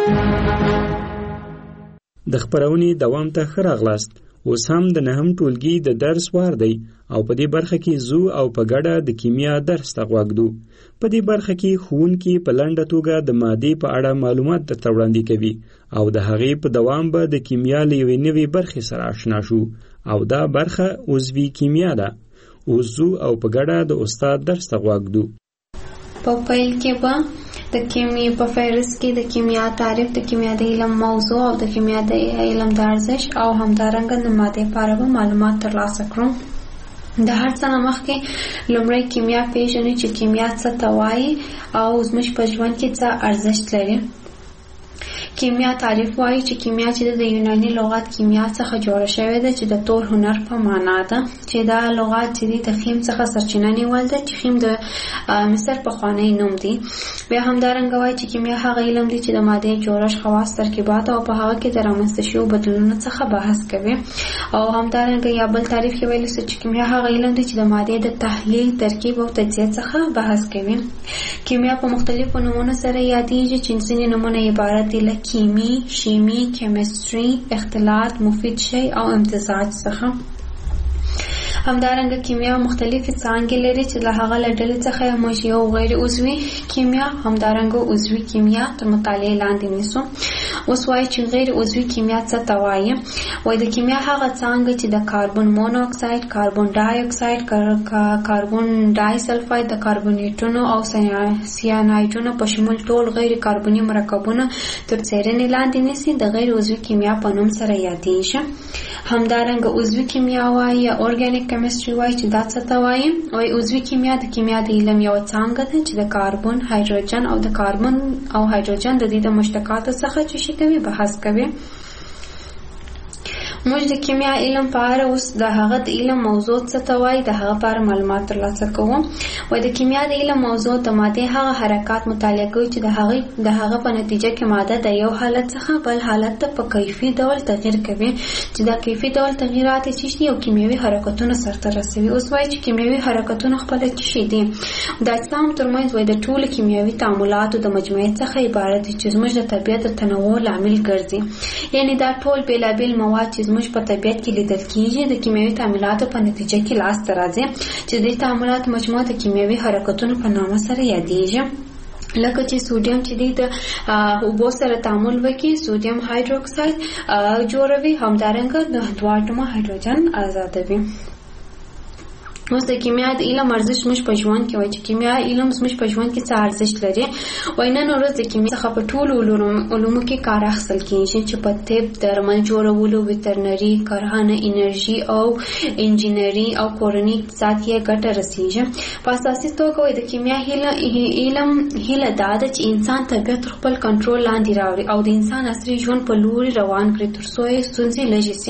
د خبرونې دوام ته ښه راغلاست. اوس هم د 9 ټولګي د درس وار دی او په دې برخه کې زو او په ګډه د کیمیا درس ته غوږدو. په دې برخه کې ښوونکي په لنډه توګه د مادې په اړه معلومات درته وړاندې کوي او د هغې په دوام به د کیمیا له یوې نوې برخې سره آشنا شو او دا برخه عضوي کیمیا ده. اوس زو او په ګډه د استاد درس ته غوږدو. په پیل کې به د کیمیا په فهرست کې د کیمیا تعریف، د کیمیا د علم موضوع او د کیمیا د علم د ارزښت او همدارنګه د مادې په اړه به معلومات ترلاسه کړو. د هر څه نه مخکې لومړی کیمیا پیژنو چې کیمیا څه ته وایي او زموږ په ژوند کې څه ارزښت لري. کیمیا تعریف وایي چې کیمیا چې د یوناني لغت کیمیا څخه جوړه شوې ده چې د تور هنر په معنا ده چې دا لغت چې د خیم څخه سرچینه نیول ده چې خیم د مصر په خوانی نوم دی. بیا همدارنګه وایي چې کیمیا هغه علم دی چې د ماده جوړښت خواص ترکیبات او په هغه کې د رامنځته شویو بدلونونو څخه بحث کوي. او همدارنګه یا بل تعریف کې ویل چې کیمیا هغه علم دی چې د ماده د تحلیل ترکیب او تجزیه څخه بحث کوي. کیمیا په مختلفو نومونو سره یادېږي چې ځینې نومونه عبارت دي له کیمی، شیمی، کیمستري، اختلاط، مفید شی او امتزاج څخه. همدارنګه کیمیا مختلفې څانګې لري چې له هغه له ډلې څخه موږ یو غیر عضوي کیمیا همدارنګه عضوي کیمیا تر مطالعې لاندې نیسو. اوس وایي چې غیر عضوي کیمیا څه ته وایي؟ وایي د کیمیا هغه څانګه چې د کاربن مونوکساید، کاربن ډای اکساید، کاربن ډای سلفاید، د کاربونیټونو او سیانایډونو په شمول ټول غیر کاربني مرکبونه تر څیړنې لاندې نیسي د غیر عضوي کیمیا په نوم سره یادېږي. همدارنګه عضوي کیمیا وایي یا اورګانیک کیمستري وایي چې دا څه ته وایي؟ وایي عضوي کیمیا د کیمیا د علم یوه څانګه ده چې د کاربن، هایدروجن او د کاربن او هایدروجن د دې د مشتقاتو څخه چې شي کوي بحث کوي. موږ د کیمیا علم په اړه اوس د هغه د علم موضوع څه ته وایي د هغه په اړه معلومات ترلاسه کوو. وایي د کیمیا د علم موضوع د مادې هغه حرکات مطالعه کوي چې د هغه په نتیجه کې ماده د یو حالت څخه بل حالت ته په کیفي ډول تغییر کوي چې دا کیفي ډول تغییرات چې دي او کیمیاوي حرکتونه سرته رسوي. اوس وایي چې کیمیاوي حرکتونه خپل څه دي؟ د اجسام ترمنځ وایي د ټولو کیمیاوي تعاملاتو د مجموعې څخه عبارت دي چې زموږ د طبیعت د تنوع لامل ګرځي. یعنی دا ټول بیلابیل مواد چې زموږ په طبیعت کې لیدل کیږي د کیمیاوي تعاملاتو په نتیجه کې لاسته راځي چې د تعاملاتو مجموعه د کیمیاوي حرکتونو په نامه سره یادېږي. لکه چې سوډیم چې د اوبو سره تعامل وکړي سوډیم هایدروکساید جوړوي، همدارنګه د دوه اتومه هایدروجن آزادوي. اوس د کیمیا د علم ارزښت موږ په ژوند کې وایي چې کیمیا علم موږ په ژوند کې څه ارزښت لري. وایي نن ورځ د کیمیا څخه په ټولو علومو کې کار اخیستل کېږي چې په طب، درمل جوړولو، ویترنري، کرهڼه، انرژي او انجینري او کورني اقتصاد کې ګټه رسېږي. په اساسي توګه وایي د کیمیا علم هیله دا ده چې انسان طبیعت تر خپل کنټرول لاندې راوړي او د انسان عصري ژوند په لوري روان کړي تر څو یې ستونزې لږې شي.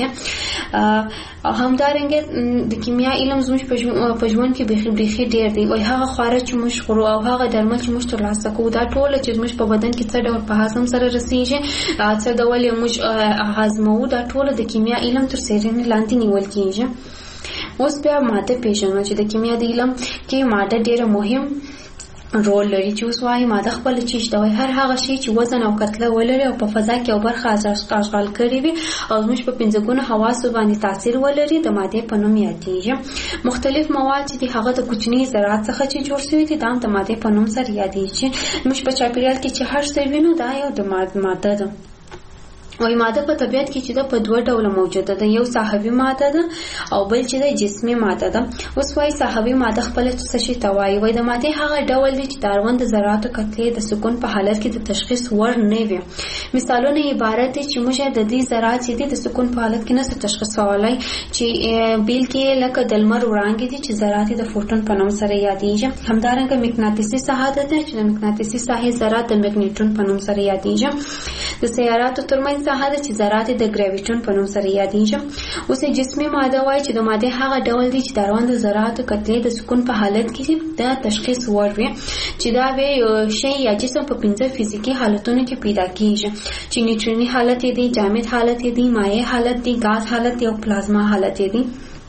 همدارنګه د کیمیا علم زموږ په ژوند کې بیخي ډېر دی. وایي هغه خواړه چې موږ خورو او هغه درمل چې موږ ترلاسه کوو دا ټول چې زموږ په بدن کې څه ډول په هضم سره رسېږي، څه ډول یې موږ هضموو، دا ټول د کیمیا علم تر څیړنې لاندې نیول کېږي. اوس بیا ماده پیژنو چې د کیمیا د علم کې ماده ډېره مهم رول لري. چې اوس وایي ماده خپل چی شته وایي هر هغه شی چې وزن او کتله ولري او په فضا کې او برخه اشغال کړي وي او زموږ په پنځه ګونو حواسو باندې تاثیر ولري د ماده په نوم یادېږي. مختلف مواد چې هغه د کوچني ذرات څخه چې جوړ شوي دي دا د ماده په نوم سره یادېږي. موږ په چاپیریال کې چې هر څه وینو دا یو د ماده ده. وایي ماده په طبیعت کې چې ده په دوه ډوله موجوده ده، یو ساحوي ماده ده او بل چې ده جسمي ماده ده. اوس وایي ساحوي ماده خپل څه شي ته وایي؟ وایي د مادې هغه ډول دی چې د اړوند ذراتو کتلې د سکون په حالت کې د تشخیص وړ نه وي. مثالونه عبارت دي چې موږ د دې ذرات چې د سکون په حالت کې نه تشخیصولای چې بیل کې لکه د لمر وړانګې دي چې ذرات د فوټون په نوم سره یادېږي. همدارنګه مقناطیسي ساحه ده چې د مقناطیسي ساحې ذرات د مګنیټون په نوم سره یادېږي. د سیاراتو ترمنځ ساحه ده چې ذرات د ګراویټون په نوم سره یادېږي. اوس جسمي ماده وایي چې د ماده هغه ډول دی چې د اړوند ذراتو کتلې د سکون په حالت کې د تشخیص وړ وي چې دا وی شی یا جسم په 5 فزیکي حالتونو کې پیدا کیږي چې نیوټروني حالت دی، جامد حالت دی، مایع حالت دی، غاز حالت دی او پلازما حالت دی.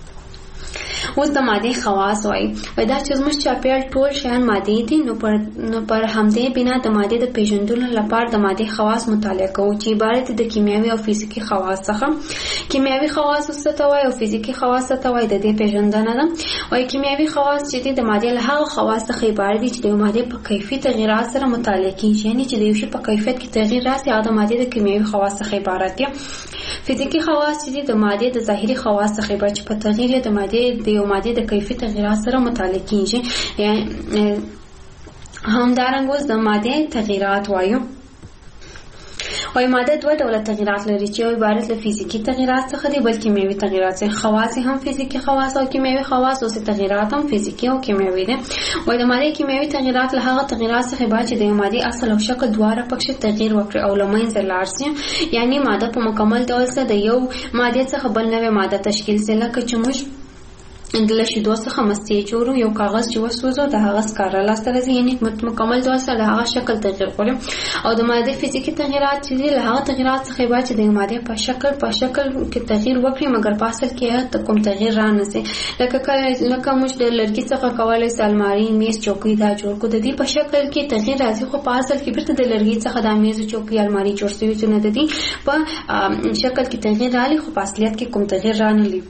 اوس د ماده خواص وایي دا چې زموږ چاپیریال ټول شیان ماده دي نو پر همدې بنا د ماده د پیژندلو لپاره د ماده خواص مطالعه کوو چې عبارت د کیمیاوي او فزیکي خواص څخه. کیمیاوي خواص څه ته وایي او فزیکي خواص څه ته وایي د دې پیژندنه ده. وایي کیمیاوي خواص چې د ماده له هغه خواص څخه عبارت دي چې د ماده په کیفیت تغیرات سره مطالعه کیږي، یعنی چې د یو شی په کیفیت کې تغییر راسي هغه د ماده د کیمیاوي خواص څخه عبارت دي. فزیکي خواص چې د ماده د ظاهري خواص څخه عبارت چې په تغییر د ماده د یو ماده د کیفیت تغیرات سره مطالعه کیږي. یعنی همدارنګه د ماده تغیرات وایو. وای ماده دوه ډول تغیرات لري چې یو عبارت له فزیکی تغیرات څخه دي بل کیمیاوي تغیرات دي. خواص هم فزیکی خواص او کیمیاوي خواص او تغیرات هم فزیکی او کیمیاوي دي. وای د ماده کیمیاوي تغیرات له هغه تغیرات څخه عبارت چې د ماده اصل او شکل دواړه پکې تغییر وکړي او لمنځه لاړ شي، یعنی ماده په مکمل ډول سره د یو ماده څخه بل نوې ماده تشکیل شي. لکه چې موږ د شیدو څخه مستې جوړو، یو کاغذ چې وسوځو د هغه سکاره لاسته راځي، یعنی مکمل ډول سره د هغه شکل تغییر کوي. او د ماده فزیکی تغیرات چې له هغه تغیرات څخه عبارت چې د ماده په شکل کې تغییر وکړي مګر په اصل کې کوم تغییر را نه شي. لکه موږ د لرګي څخه کولای شو الماری، میز، چوکۍ دا جوړ کړو، د دې په شکل کې تغییر راځي خو په اصل کې بیرته د لرګي څخه د میز، چوکۍ، الماری جوړ شوی چې نه د دې په شکل کې تغییر راځي خو په اصلیت کې کوم تغییر را نه لري.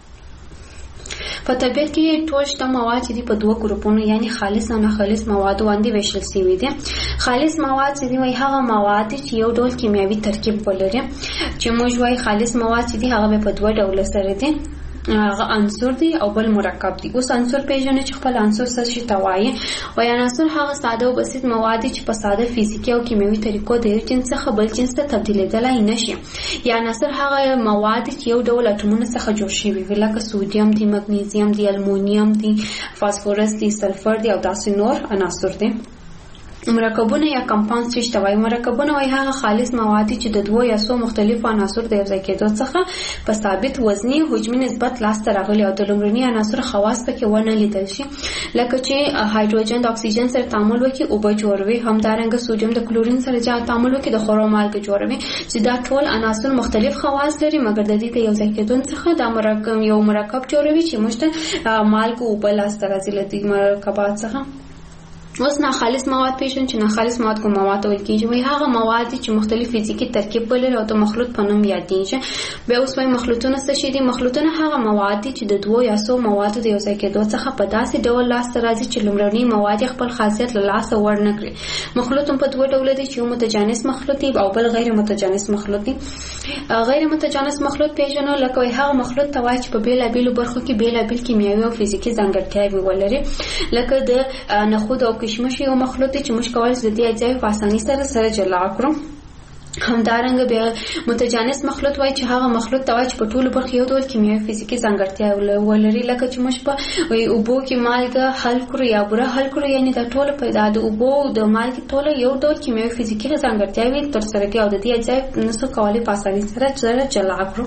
په طبیعت کې ټول شته مواد چې په دوه ګروپونو یعنی خالص او ناخالص مواد باندې ویشل شوي دي. خالص مواد چې وایي هغه مواد چې یو ډول کیمیاوي ترکیب ولري، چې موږ وایي خالص مواد چې هغه په دوه ډول سره دي، هغه عنصر دی او بل مرکب دی. اوس عنصر پیژنې چې خپل عنصر څه شي توایي. وای عنصر هغه ساده او بسیط مواد چې په ساده فزیکی او کیمیاوي طریقو د یو جنس څخه بل جنس ته تبدیلېدلای نشي. یا عنصر هغه مواد چې یو ډول اټومونو څخه جوړ شوي وي، لکه سوډیم دی، مګنیزیم دی، المونیم دی، فاسفورس دی، سلفر دی او داسې نور عناصر دي. مرکبونه یا کمپاوند څه شته وای؟ مرکبونه وای هغه خالص مواد چې د دوه یا څو مختلفو عناصر د یوځای کېدو څخه په ثابت وزني حجمي نسبت لاسته راغلي او د لومړني عناصر خواص پکې ونه لیدل شي، لکه چې هایدروجن د اکسیجن سره تعامل وکړي اوبه جوړوي، همدارنګه سوډیم د کلورین سره تعامل وکړي د خورو مالګه جوړوي، چې دا ټول عناصر مختلف خواص لري مګر د دې د یوځای کېدو څخه دا مرکب جوړوي چې موږ ته مالګه اوبه لاسته راځي له دې مرکبات څخه. اوس ناخالص مواد پیژنو چې ناخالص مواد کوم مواد ویل کېږي؟ وایي هغه مواد چې مختلف فزیکی ترکیب ولري او د مخلوط په نوم یادېږي. بیا اوس وایي مخلوطونه څه شي دي؟ مخلوطونه هغه مواد چې د دوه یا څو موادو د یوځای کېدو څخه په داسې ډول لاسته راځي چې لومړني مواد خپل خاصیت له لاسه ور نه کړي. مخلوط په دوه ډول دي چې یو متجانس مخلوط دی او بل غیر متجانس مخلوط دی. غیر متجانس مخلوط پیژنو لکه هغه مخلوط ته وایي چې په بیلابېلو برخو کې بیلابېل کیمیاوي او فزیکی ځانګړتیاوې ولري، لکه د نخود او کشمش یو مخلوط دی چې موږ کولی شو د دې اجزاوې په اسانۍ سره جلا کړو. همدارنګه بیا متجانس مخلوط وایي چې هغه مخلوط ته وایي چې په ټولو برخو یو ډول کیمیاوي فزیکي ځانګړتیا ولري، لکه چې موږ په اوبو کې مالګه حل کړو یا بوره حل کړو، یعنی دا ټول په د اوبو د مالګې ټول یو ډول کیمیاوي فزیکي ځانګړتیاوې ترسره کوي او د دې اجزاوې نشو کولی په اسانۍ سره جلا کړو.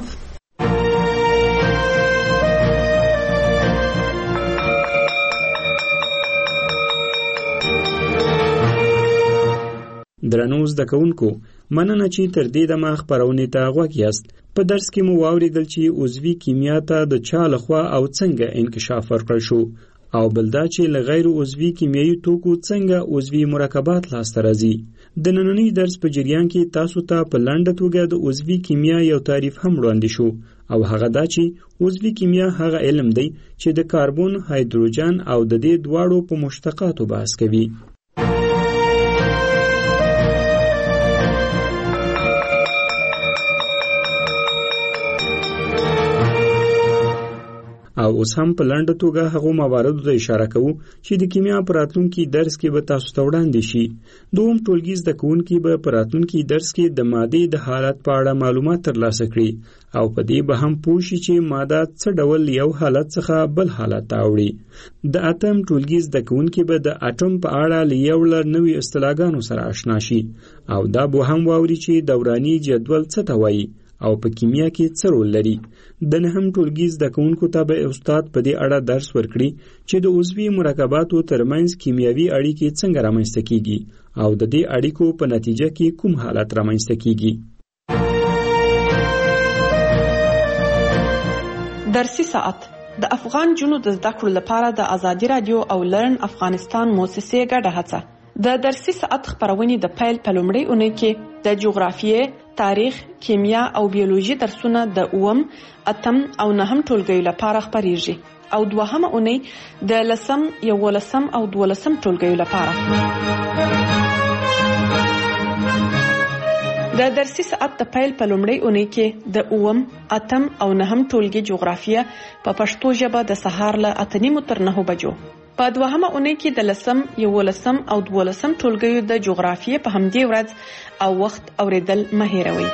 درنو زده کوونکو، مننه چې تر دې دمه خپرونې ته غوږ یاست. په درس کې مو واوریدل چې عضوي کیمیا ته د چا لخوا او څنګه انکشاف ورکړل شو، او بل دا چې له غیر عضوي کیمیاوي توکو څنګه عضوي مرکبات لاسته راځي. د نننۍ درس په جریان کې تاسو ته په لنډه توګه د عضوي کیمیا یو تعریف هم وړاندې شو، او هغه دا چې عضوي کیمیا هغه علم دی چې د کاربن، هایدروجن او د دې دواړو په مشتقاتو بحث کوي. او اوس هم په لنډه توګه هغو مواردو ته اشاره کوو چې د کیمیا په راتلونکي درس کې به تاسو ته وړاندې شي. دوم ټولګي زده کوونکي به په راتلونکي درس کې د مادې د حالت په اړه معلومات ترلاسه کړي او په دې به هم پوه شي چې ماده څه ډول یو حالت څخه بل حالت ته اوړي. د اتم ټولګي زده کوونکي به د اټوم په اړه له یو لړ نوي اصطلاحګانو سره آشنا شي او دا به هم واوري چې دوراني جدول څه ته وایي او په کیمیا کې څه رول لري. د نهم ټولګي زده کوونکو ته به استاد په دې اړه درس ورکړي چې د عضوي مرکباتو ترمنځ کیمیاوي اړیکې څنګه رامنځته کیږي او د دې اړیکو په نتیجه کې کوم حالت رامنځته کیږي. درسي ساعت د افغان جنو د زده کړو لپاره د ازادي رادیو او لرن افغانستان موسسې ګډه هڅه. د درسي ساعت خبرونه د پیل په لومړۍ اونۍ کې د جغرافیې، تاریخ، کیمیا او بیولوژي درسونه د 8م، 8م او 9م ټولګیو لپاره خبريږي او دوهمه اونۍ د 10م، 11م او 12م ټولګیو لپاره. د درسي ساعت د پیل په لومړۍ اونۍ کې د 8م، 8م او 9م ټولګي جغرافیه په پښتو ژبه د سهار له 8:30 تر 9 بجو، په دوهمه اونۍ کې د 10 11 او 12 ټولګیو د جغرافیې په همدې ورځ او وخت اوریدل مه هېروئ.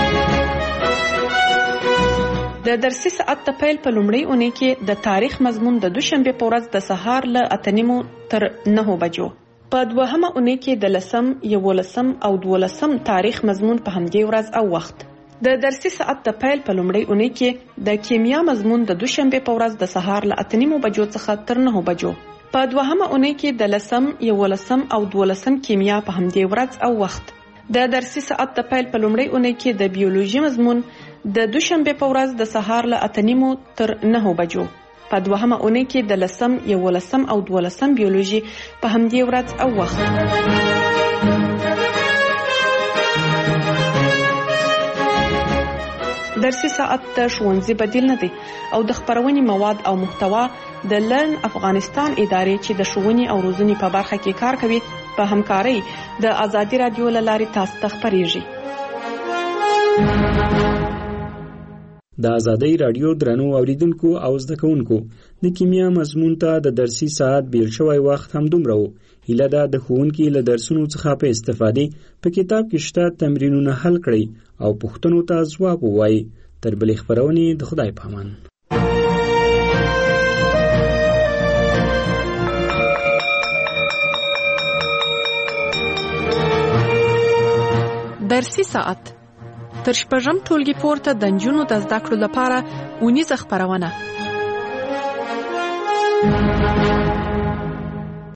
د درسي ساعت د پیل په لومړۍ اونۍ کې د تاریخ مضمون د دوشنبه په ورځ د سهار له 8:30 تر 9 بجو. په دوهمه اونۍ کې د 10 11 او 12 تاریخ مضمون په همدې ورځ او وخت. د درسي ساعت د پیل په لومړۍ اونۍ کې د کیمیا مضمون د دوشنبه په ورځ د سهار له 8:30 بجو څخه تر 9 بجو. په دوهمه اونۍ کې د 10 11 او 12 کیمیا په همدې ورځ او وخت. د درسي ساعت د پیل په لومړۍ اونۍ کې د بیولوژي مضمون د دوشنبه په ورځ د سهار له 8:30 تر 9 بجو. په دوهمه اونۍ کې د 10 11 او 12 بیولوژي په همدې ورځ او وخت. درسي ساعت د ښوونځي بدیل نه دی او د خبرونې مواد او محتوا د لرن افغانستان ادارې چې د ښوونې او روزنې په برخه کې کار کوي په همکارۍ د آزادي رادیو له لارې تاسو ته خبرېږي. د آزادۍ رادیو درنو اوریدونکو او زده کوونکو د کیمیا مضمون ته د درسي ساعت بیل شوی وخت هم دومره و. هیله ده د ښوونکي له درسونو څخه په استفادې په کتاب کې شته تمرینونه حل کړئ او پوښتنو ته ځواب ووایئ. تر بلې خپرونې د خدای په امان. درسي ساعت تر شپږم ټولګي پورته د نجونو د زده کړو لپاره اونیزه خپرونه.